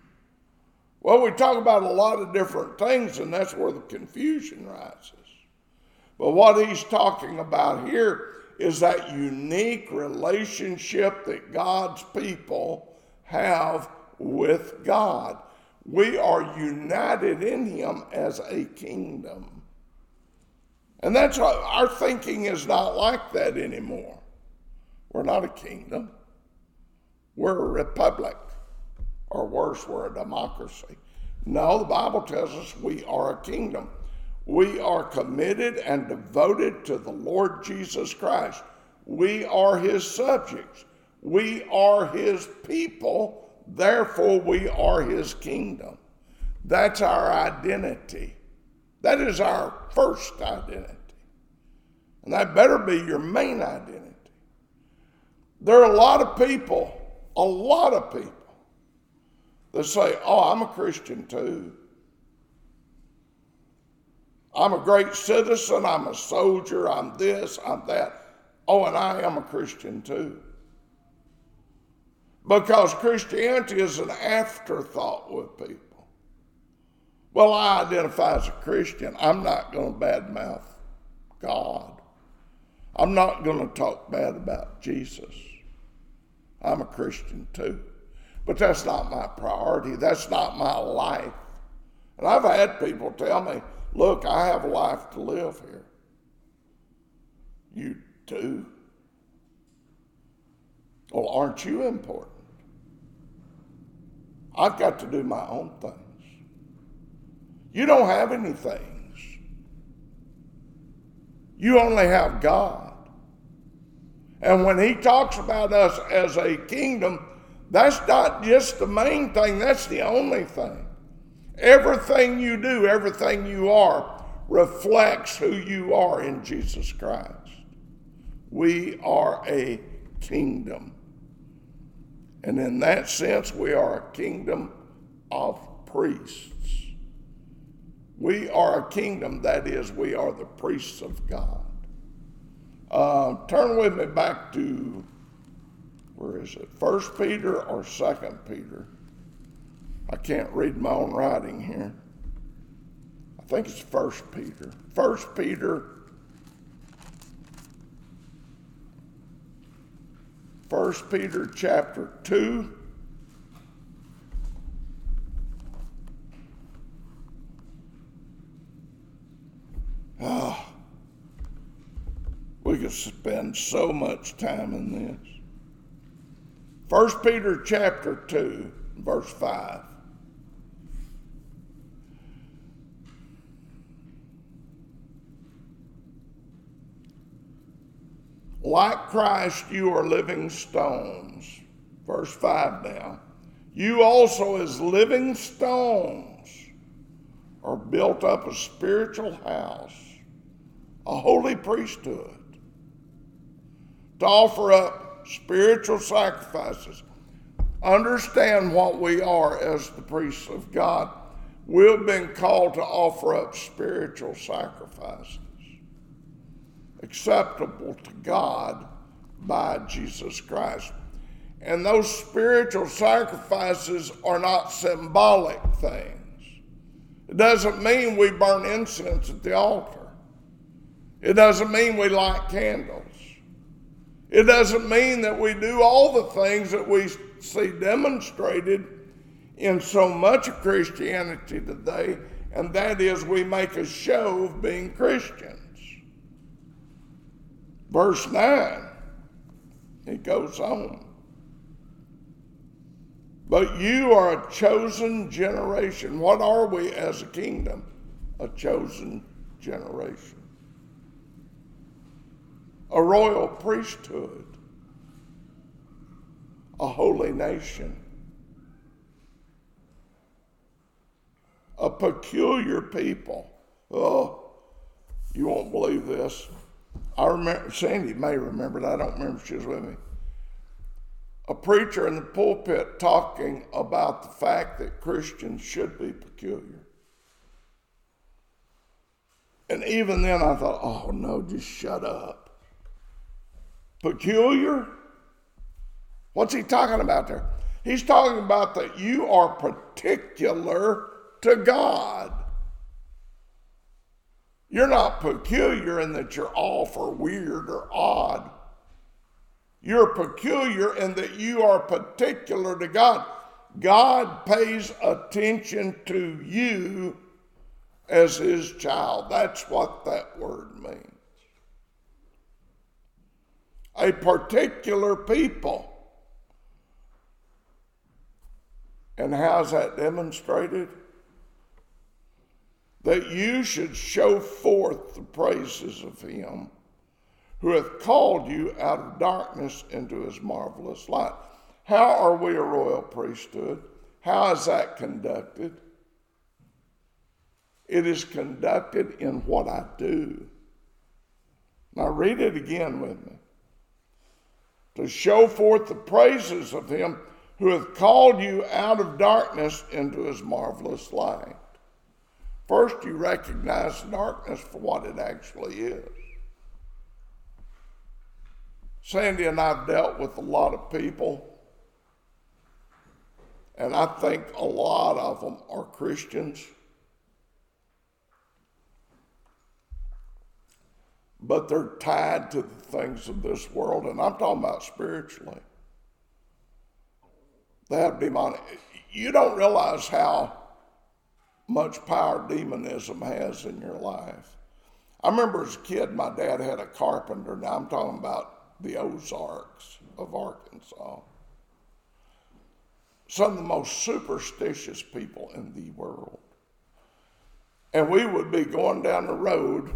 Well, we talk about a lot of different things, and that's where the confusion rises. But what he's talking about here is that unique relationship that God's people have with God. We are united in him as a kingdom. And that's why our thinking is not like that anymore. We're not a kingdom. We're a republic. Or worse, we're a democracy. No, the Bible tells us we are a kingdom. We are committed and devoted to the Lord Jesus Christ. We are his subjects. We are his people. Therefore, we are his kingdom. That's our identity. That is our first identity. And that better be your main identity. There are a lot of people, a lot of people, that say, oh, I'm a Christian too. I'm a great citizen, I'm a soldier, I'm this, I'm that. Oh, and I am a Christian too. Because Christianity is an afterthought with people. Well, I identify as a Christian. I'm not going to badmouth God. I'm not going to talk bad about Jesus. I'm a Christian too. But that's not my priority. That's not my life. And I've had people tell me, look, I have a life to live here. You do? Well, aren't you important? I've got to do my own things. You don't have any things. You only have God. And when he talks about us as a kingdom, that's not just the main thing, that's the only thing. Everything you do, everything you are, reflects who you are in Jesus Christ. We are a kingdom. And in that sense, we are a kingdom of priests. We are a kingdom, that is, we are the priests of God. Uh, turn with me back to, where is it? First Peter or Second Peter? I can't read my own writing here. I think it's First Peter. First Peter. First Peter chapter two. Ah, we could spend so much time in this. First Peter chapter two, verse five. Like Christ, you are living stones. Verse five now. You also as living stones are built up a spiritual house, a holy priesthood, to offer up spiritual sacrifices. Understand what we are as the priests of God. We've been called to offer up spiritual sacrifices, acceptable to God by Jesus Christ. And those spiritual sacrifices are not symbolic things. It doesn't mean we burn incense at the altar. It doesn't mean we light candles. It doesn't mean that we do all the things that we see demonstrated in so much of Christianity today, and that is we make a show of being Christians. Verse nine, it goes on. But you are a chosen generation. What are we as a kingdom? A chosen generation. A royal priesthood. A holy nation. A peculiar people. Oh, you won't believe this. I remember, Sandy may remember it, I don't remember if she was with me. A preacher in the pulpit talking about the fact that Christians should be peculiar. And even then I thought, oh no, just shut up. Peculiar? What's he talking about there? He's talking about that you are particular to God. You're not peculiar in that you're off or weird or odd. You're peculiar in that you are particular to God. God pays attention to you as his child. That's what that word means. A particular people. And how's that demonstrated? That you should show forth the praises of him who hath called you out of darkness into his marvelous light. How are we a royal priesthood? How is that conducted? It is conducted in what I do. Now read it again with me. To show forth the praises of him who hath called you out of darkness into his marvelous light. First, you recognize darkness for what it actually is. Sandy and I have dealt with a lot of people, and I think a lot of them are Christians, but they're tied to the things of this world, and I'm talking about spiritually. They have demonic. You don't realize how much power demonism has in your life. I remember as a kid, my dad had a carpenter. Now I'm talking about the Ozarks of Arkansas. Some of the most superstitious people in the world. And we would be going down the road,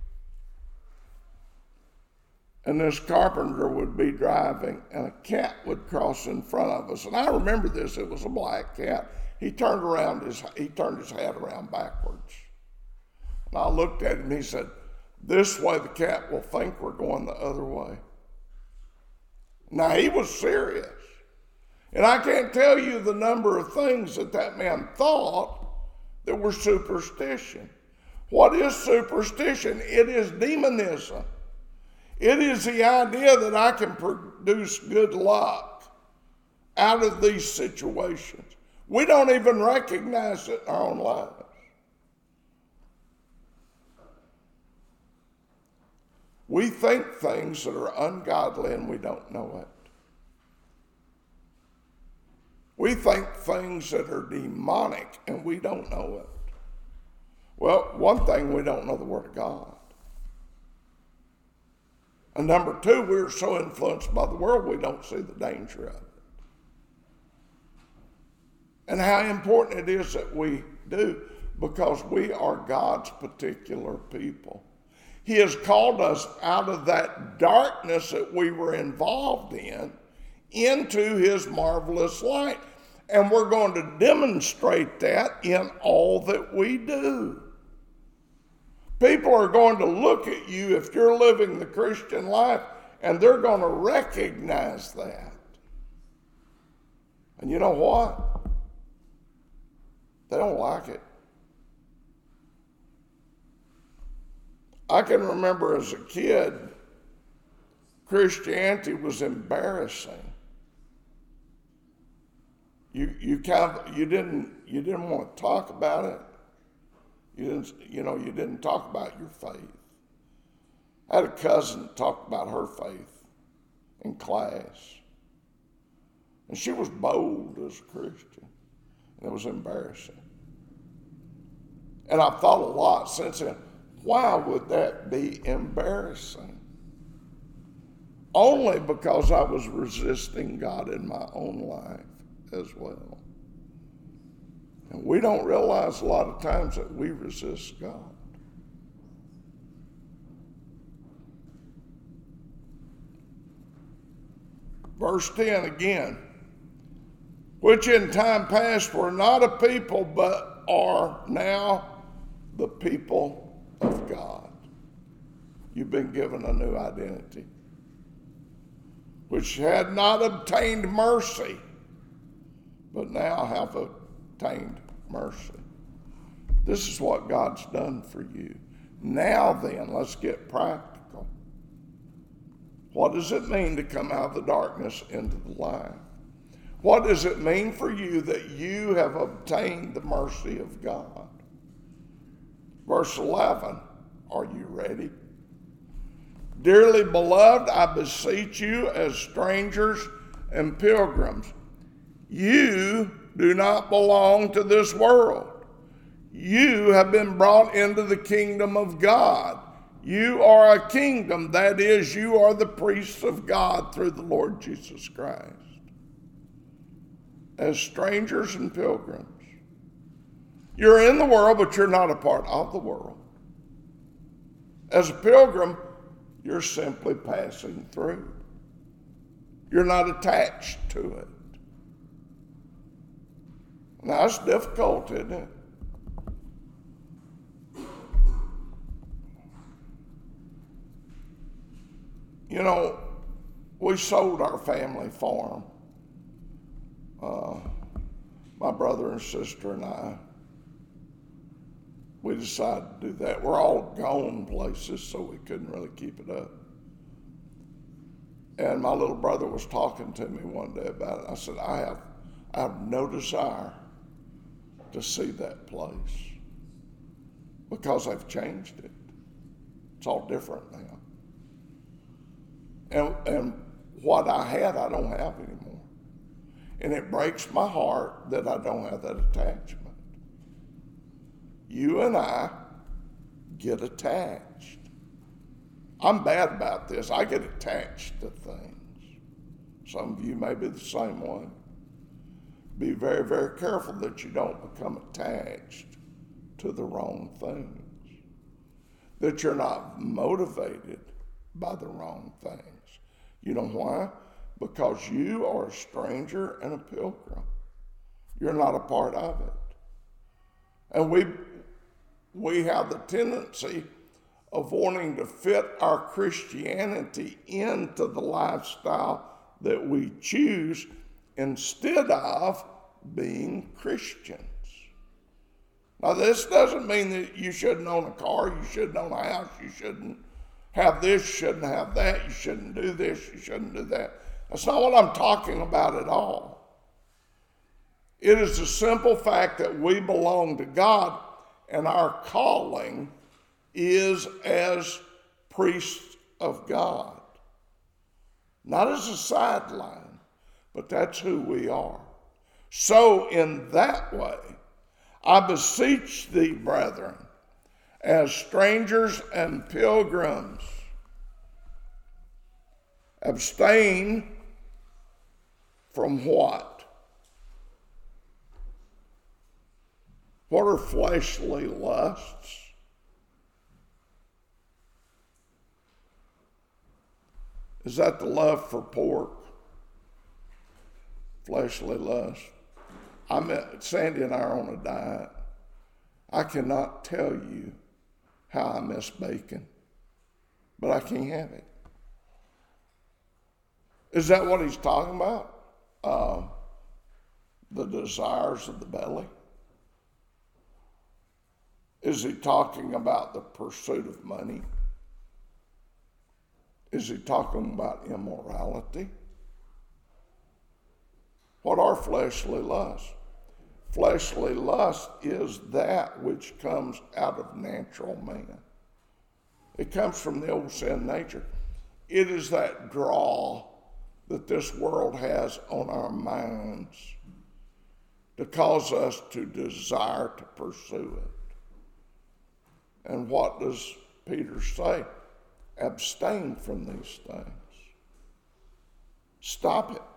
and this carpenter would be driving, and a cat would cross in front of us. And I remember this, it was a black cat. He turned around his, he turned his head around backwards. And I looked at him, and he said, "This way the cat will think we're going the other way." Now, he was serious. And I can't tell you the number of things that that man thought that were superstition. What is superstition? It is demonism. It is the idea that I can produce good luck out of these situations. We don't even recognize it in our own lives. We think things that are ungodly and we don't know it. We think things that are demonic and we don't know it. Well, one thing, we don't know the Word of God. And number two, we're so influenced by the world we don't see the danger of it. And how important it is that we do, because we are God's particular people. He has called us out of that darkness that we were involved in into his marvelous light. And we're going to demonstrate that in all that we do. People are going to look at you if you're living the Christian life, and they're going to recognize that. And you know what? They don't like it. I can remember as a kid, Christianity was embarrassing. You you kind of you didn't you didn't want to talk about it. You didn't you know you didn't talk about your faith. I had a cousin that talked about her faith in class, and she was bold as a Christian, and it was embarrassing. And I've thought a lot since then. Why would that be embarrassing? Only because I was resisting God in my own life as well. And we don't realize a lot of times that we resist God. Verse ten again. Which in time past were not a people, but are now the people of God. You've been given a new identity. Which had not obtained mercy, but now have obtained mercy. This is what God's done for you. Now then, let's get practical. What does it mean to come out of the darkness into the light? What does it mean for you that you have obtained the mercy of God? Verse eleven, Are you ready? Dearly beloved, I beseech you as strangers and pilgrims. You do not belong to this world. You have been brought into the kingdom of God. You are a kingdom, that is, you are the priests of God through the Lord Jesus Christ. As strangers and pilgrims. You're in the world, but you're not a part of the world. As a pilgrim, you're simply passing through. You're not attached to it. Now, it's difficult, isn't it? You know, we sold our family farm. Uh, my brother and sister and I, we decided to do that. We're all gone places, so we couldn't really keep it up. And my little brother was talking to me one day about it. I said, I have, I have no desire to see that place because I've changed it. It's all different now. And, and what I had, I don't have anymore. And it breaks my heart that I don't have that attachment. You and I get attached. I'm bad about this. I get attached to things. Some of you may be the same way. Be very, very careful that you don't become attached to the wrong things. That you're not motivated by the wrong things. You know why? Because you are a stranger and a pilgrim. You're not a part of it. And we we have the tendency of wanting to fit our Christianity into the lifestyle that we choose instead of being Christians. Now, this doesn't mean that you shouldn't own a car, you shouldn't own a house, you shouldn't have this, you shouldn't have that, you shouldn't do this, you shouldn't do that. That's not what I'm talking about at all. It is the simple fact that we belong to God, and our calling is as priests of God. Not as a sideline, but that's who we are. So in that way, I beseech thee, brethren, as strangers and pilgrims, abstain from what? What are fleshly lusts? Is that the love for pork? Fleshly lust. I met Sandy and I are on a diet. I cannot tell you how I miss bacon, but I can't have it. Is that what he's talking about? Uh, the desires of the belly? Is he talking about the pursuit of money? Is he talking about immorality? What are fleshly lusts? Fleshly lust is that which comes out of natural man. It comes from the old sin nature. It is that draw that this world has on our minds to cause us to desire to pursue it. And what does Peter say? Abstain from these things. Stop it.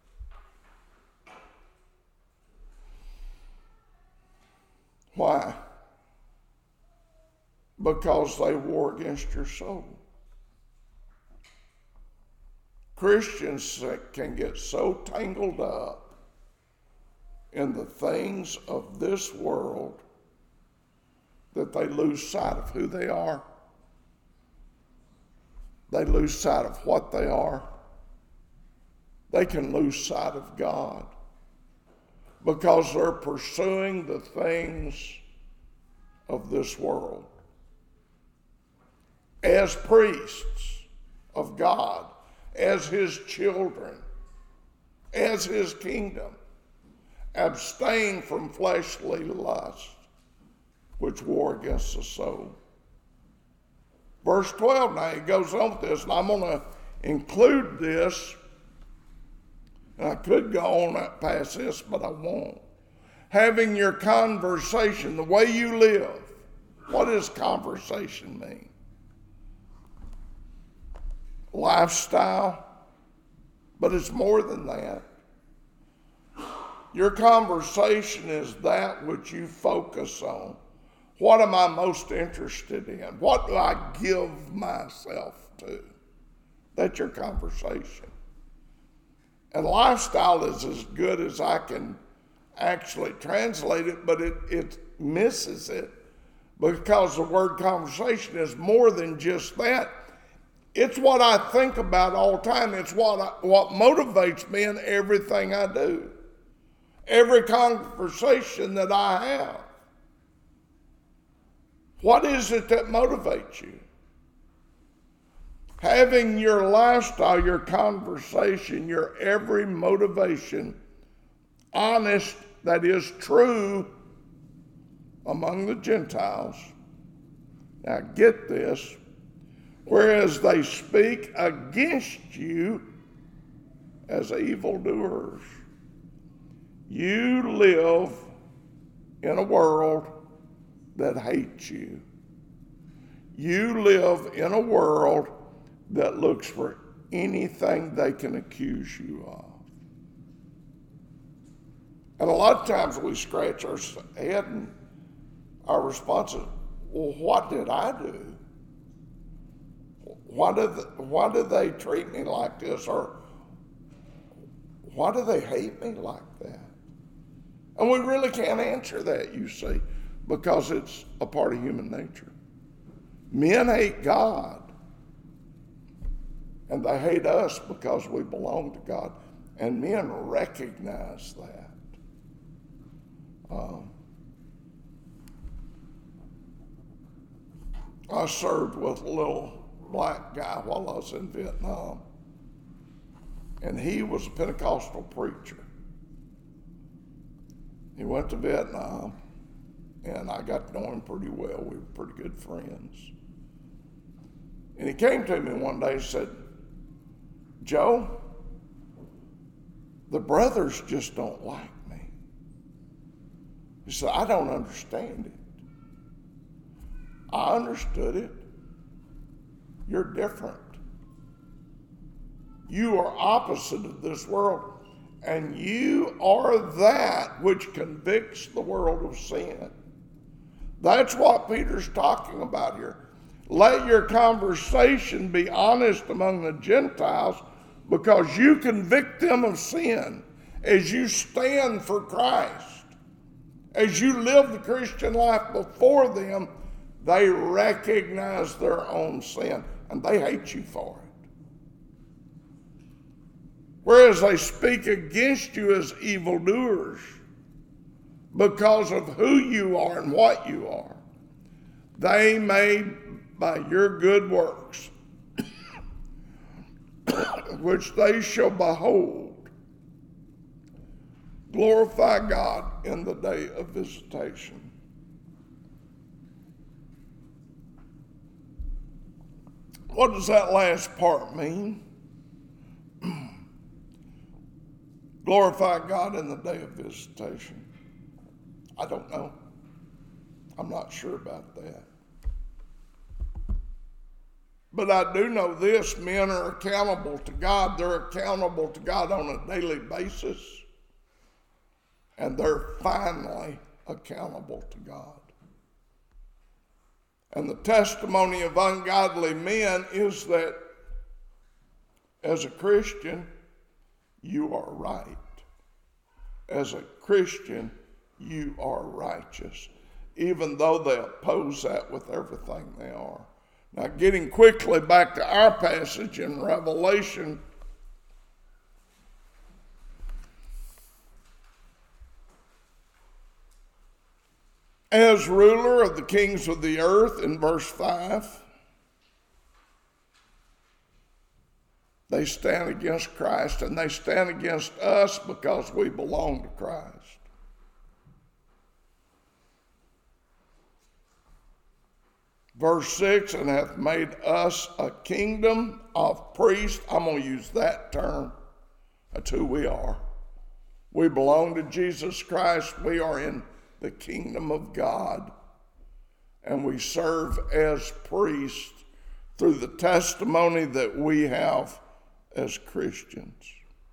Why? Because they war against your soul. Christians can get so tangled up in the things of this world that they lose sight of who they are. They lose sight of what they are. They can lose sight of God because they're pursuing the things of this world. As priests of God, as his children, as his kingdom, abstain from fleshly lust, which war against the soul. Verse twelve, now he goes on with this, and I'm going to include this, and I could go on past this, but I won't. Having your conversation, the way you live. What does conversation mean? Lifestyle, but it's more than that. Your conversation is that which you focus on. What am I most interested in? What do I give myself to? That's your conversation. And lifestyle is as good as I can actually translate it, but it, it misses it because the word conversation is more than just that. It's what I think about all the time. It's what I, what motivates me in everything I do. Every conversation that I have. What is it that motivates you? Having your lifestyle, your conversation, your every motivation honest, that is true among the Gentiles. Now get this. Whereas they speak against you as evildoers. You live in a world that hates you. You live in a world that looks for anything they can accuse you of. And a lot of times we scratch our head and our response is, well, what did I do? Why do, they, why do they treat me like this? Or why do they hate me like that? And we really can't answer that, you see, because it's a part of human nature. Men hate God, and they hate us because we belong to God. And men recognize that. Um, I served with a little black guy while I was in Vietnam. And he was a Pentecostal preacher. He went to Vietnam, and I got to know him pretty well. We were pretty good friends. And he came to me one day and said, Joe, the brothers just don't like me. He said, I don't understand it. I understood it. You're different. You are opposite of this world, and you are that which convicts the world of sin. That's what Peter's talking about here. Let your conversation be honest among the Gentiles, because you convict them of sin as you stand for Christ. As you live the Christian life before them, they recognize their own sin, and they hate you for it. Whereas they speak against you as evildoers because of who you are and what you are. They may, by your good works, which they shall behold, glorify God in the day of visitation. What does that last part mean? Glorify God in the day of visitation. I don't know. I'm not sure about that. But I do know this, men are accountable to God. They're accountable to God on a daily basis. And they're finally accountable to God. And the testimony of ungodly men is that as a Christian, you are right. As a Christian, you are righteous, even though they oppose that with everything they are. Now, getting quickly back to our passage in Revelation, as ruler of the kings of the earth, in verse five, they stand against Christ, and they stand against us because we belong to Christ. Verse six, and hath made us a kingdom of priests. I'm going to use that term. That's who we are. We belong to Jesus Christ. We are in the kingdom of God. And we serve as priests through the testimony that we have as Christians.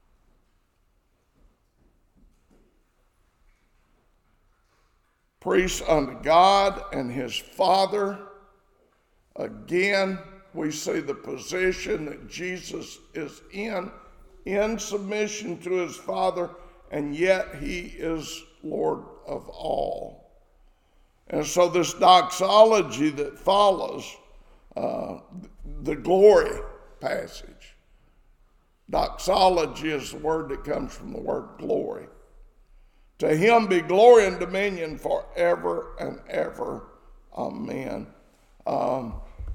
Priests unto God and his Father. Again, we see the position that Jesus is in, in submission to his Father, and yet he is Lord of all. And so this doxology that follows uh, the glory passage. Doxology is the word that comes from the word glory. To him be glory and dominion forever and ever. Amen. Um,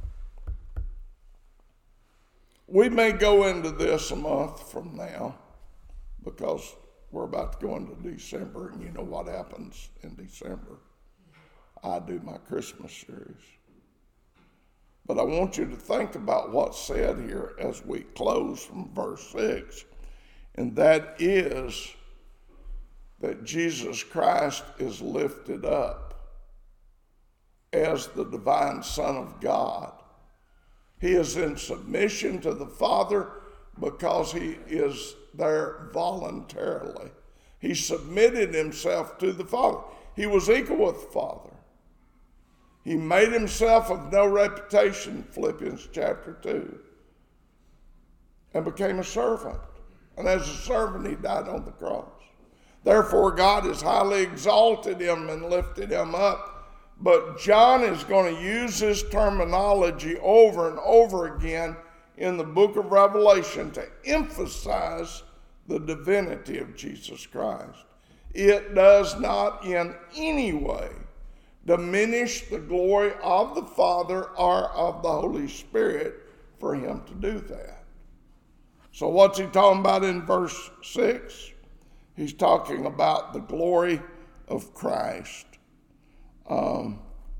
we may go into this a month from now because we're about to go into December, and you know what happens in December. I do my Christmas series. But I want you to think about what's said here as we close from verse six, and that is that Jesus Christ is lifted up as the divine Son of God. He is in submission to the Father because he is there voluntarily. He submitted himself to the Father. He was equal with the Father. He made himself of no reputation, Philippians chapter two, and became a servant. And as a servant, he died on the cross. Therefore, God has highly exalted him and lifted him up. But John is going to use this terminology over and over again in the book of Revelation to emphasize the divinity of Jesus Christ. It does not in any way diminish the glory of the Father or of the Holy Spirit for him to do that. So what's he talking about in verse six? He's talking about the glory of Christ. Um,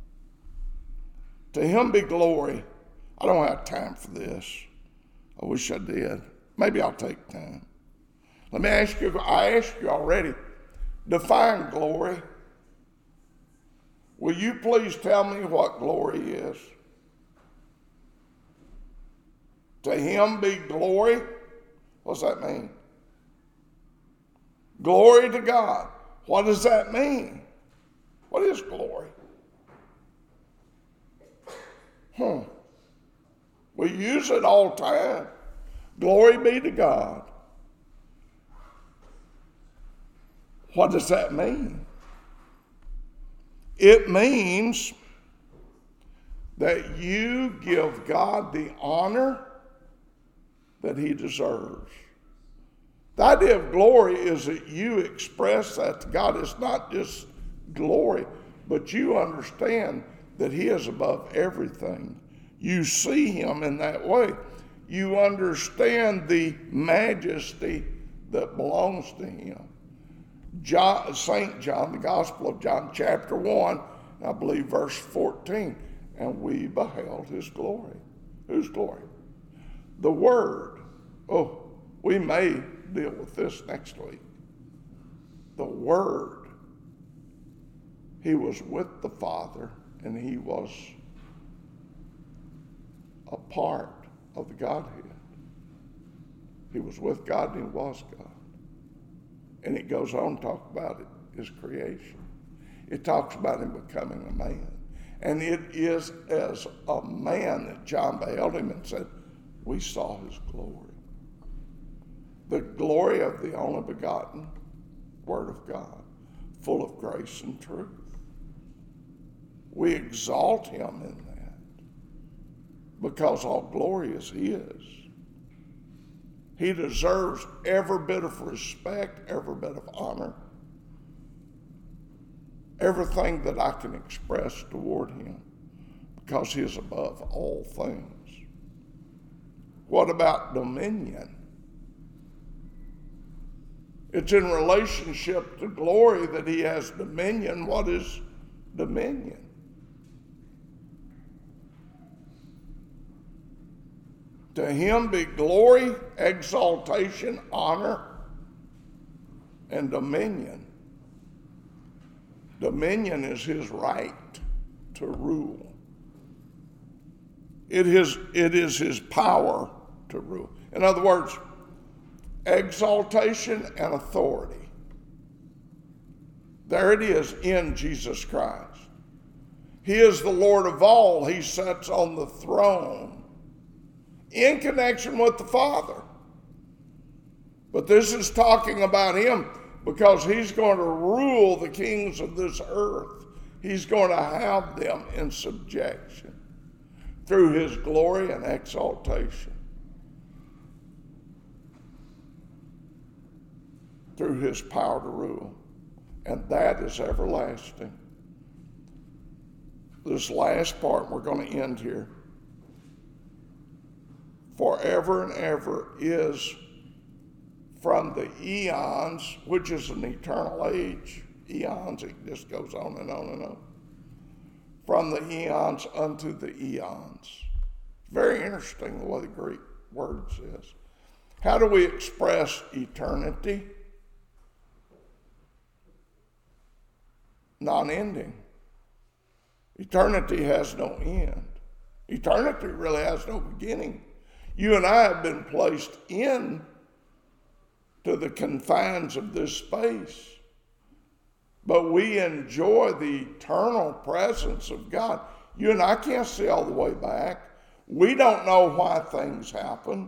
to him be glory. I don't have time for this. I wish I did. Maybe I'll take time. Let me ask you, I asked you already, define glory. Will you please tell me what glory is? To him be glory. What's that mean? Glory to God. What does that mean? What is glory? Hmm. We use it all the time. Glory be to God. What does that mean? It means that you give God the honor that he deserves. The idea of glory is that you express that to God. It's not just glory, but you understand that he is above everything. You see him in that way. You understand the majesty that belongs to him. John, Saint John, the Gospel of John, chapter one, I believe verse fourteen, and we beheld his glory. Whose glory? The Word. Oh, we may deal with this next week. The Word. He was with the Father, and he was a part of the Godhead. He was with God and he was God. And it goes on to talk about it, his creation. It talks about him becoming a man. And it is as a man that John beheld him and said, we saw his glory. The glory of the only begotten Word of God, full of grace and truth. We exalt him in that because all glory is his. He deserves every bit of respect, every bit of honor, everything that I can express toward him, because he is above all things. What about dominion? It's in relationship to glory that he has dominion. What is dominion? To him be glory, exaltation, honor, and dominion. Dominion is his right to rule. It is, it is his power to rule. In other words, exaltation and authority. There it is in Jesus Christ. He is the Lord of all. He sits on the throne in connection with the Father. But this is talking about him because he's going to rule the kings of this earth. He's going to have them in subjection through his glory and exaltation, through his power to rule. And that is everlasting. This last part, we're going to end here. Forever and ever is from the eons, which is an eternal age. Eons, it just goes on and on and on. From the eons unto the eons. Very interesting the way the Greek word says. How do we express eternity? Non-ending. Eternity has no end. Eternity really has no beginning. You and I have been placed in to the confines of this space, but we enjoy the eternal presence of God. You and I can't see all the way back. We don't know why things happened.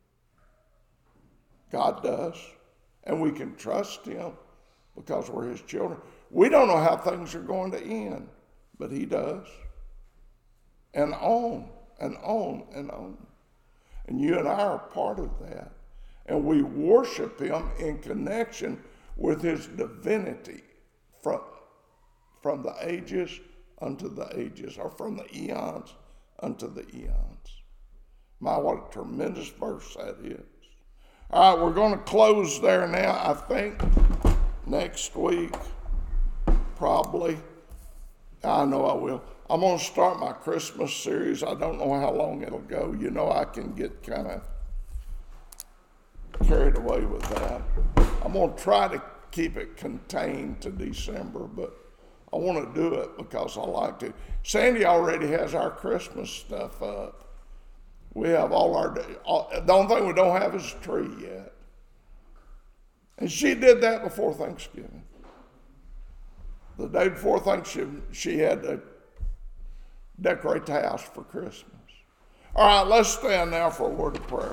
God does, and we can trust him because we're his children. We don't know how things are going to end, but he does. And on and on and on. And you and I are part of that. And we worship him in connection with his divinity from, from the ages unto the ages, or from the eons unto the eons. My, what a tremendous verse that is. All right, we're going to close there now. I think next week, probably, I know I will. I'm going to start my Christmas series. I don't know how long it'll go. You know, I can get kind of carried away with that. I'm going to try to keep it contained to December, but I want to do it because I like to. Sandy already has our Christmas stuff up. We have all our, all, the only thing we don't have is a tree yet. And she did that before Thanksgiving. The day before Thanksgiving, she had to decorate the house for Christmas. All right, let's stand now for a word of prayer.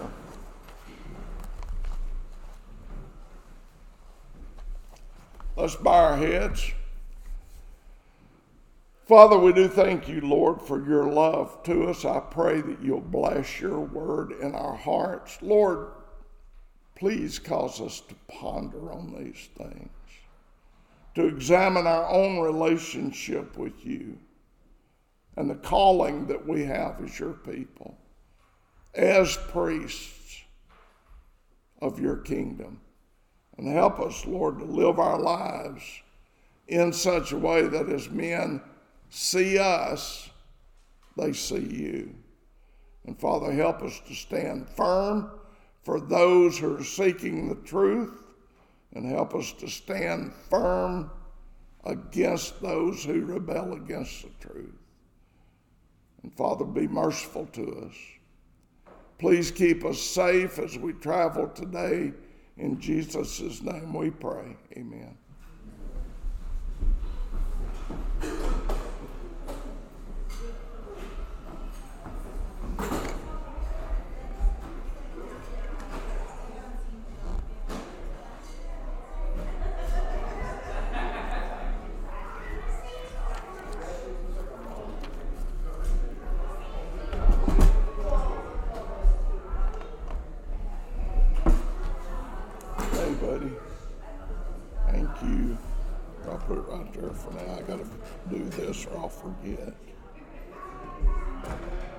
Let's bow our heads. Father, we do thank you, Lord, for your love to us. I pray that you'll bless your word in our hearts. Lord, please cause us to ponder on these things, to examine our own relationship with you and the calling that we have as your people, as priests of your kingdom. And help us, Lord, to live our lives in such a way that as men see us, they see you. And Father, help us to stand firm for those who are seeking the truth, and help us to stand firm against those who rebel against the truth. And Father, be merciful to us. Please keep us safe as we travel today. In Jesus' name we pray. Amen. Buddy. Thank you. I'll put it right there for now. I got to do this or I'll forget.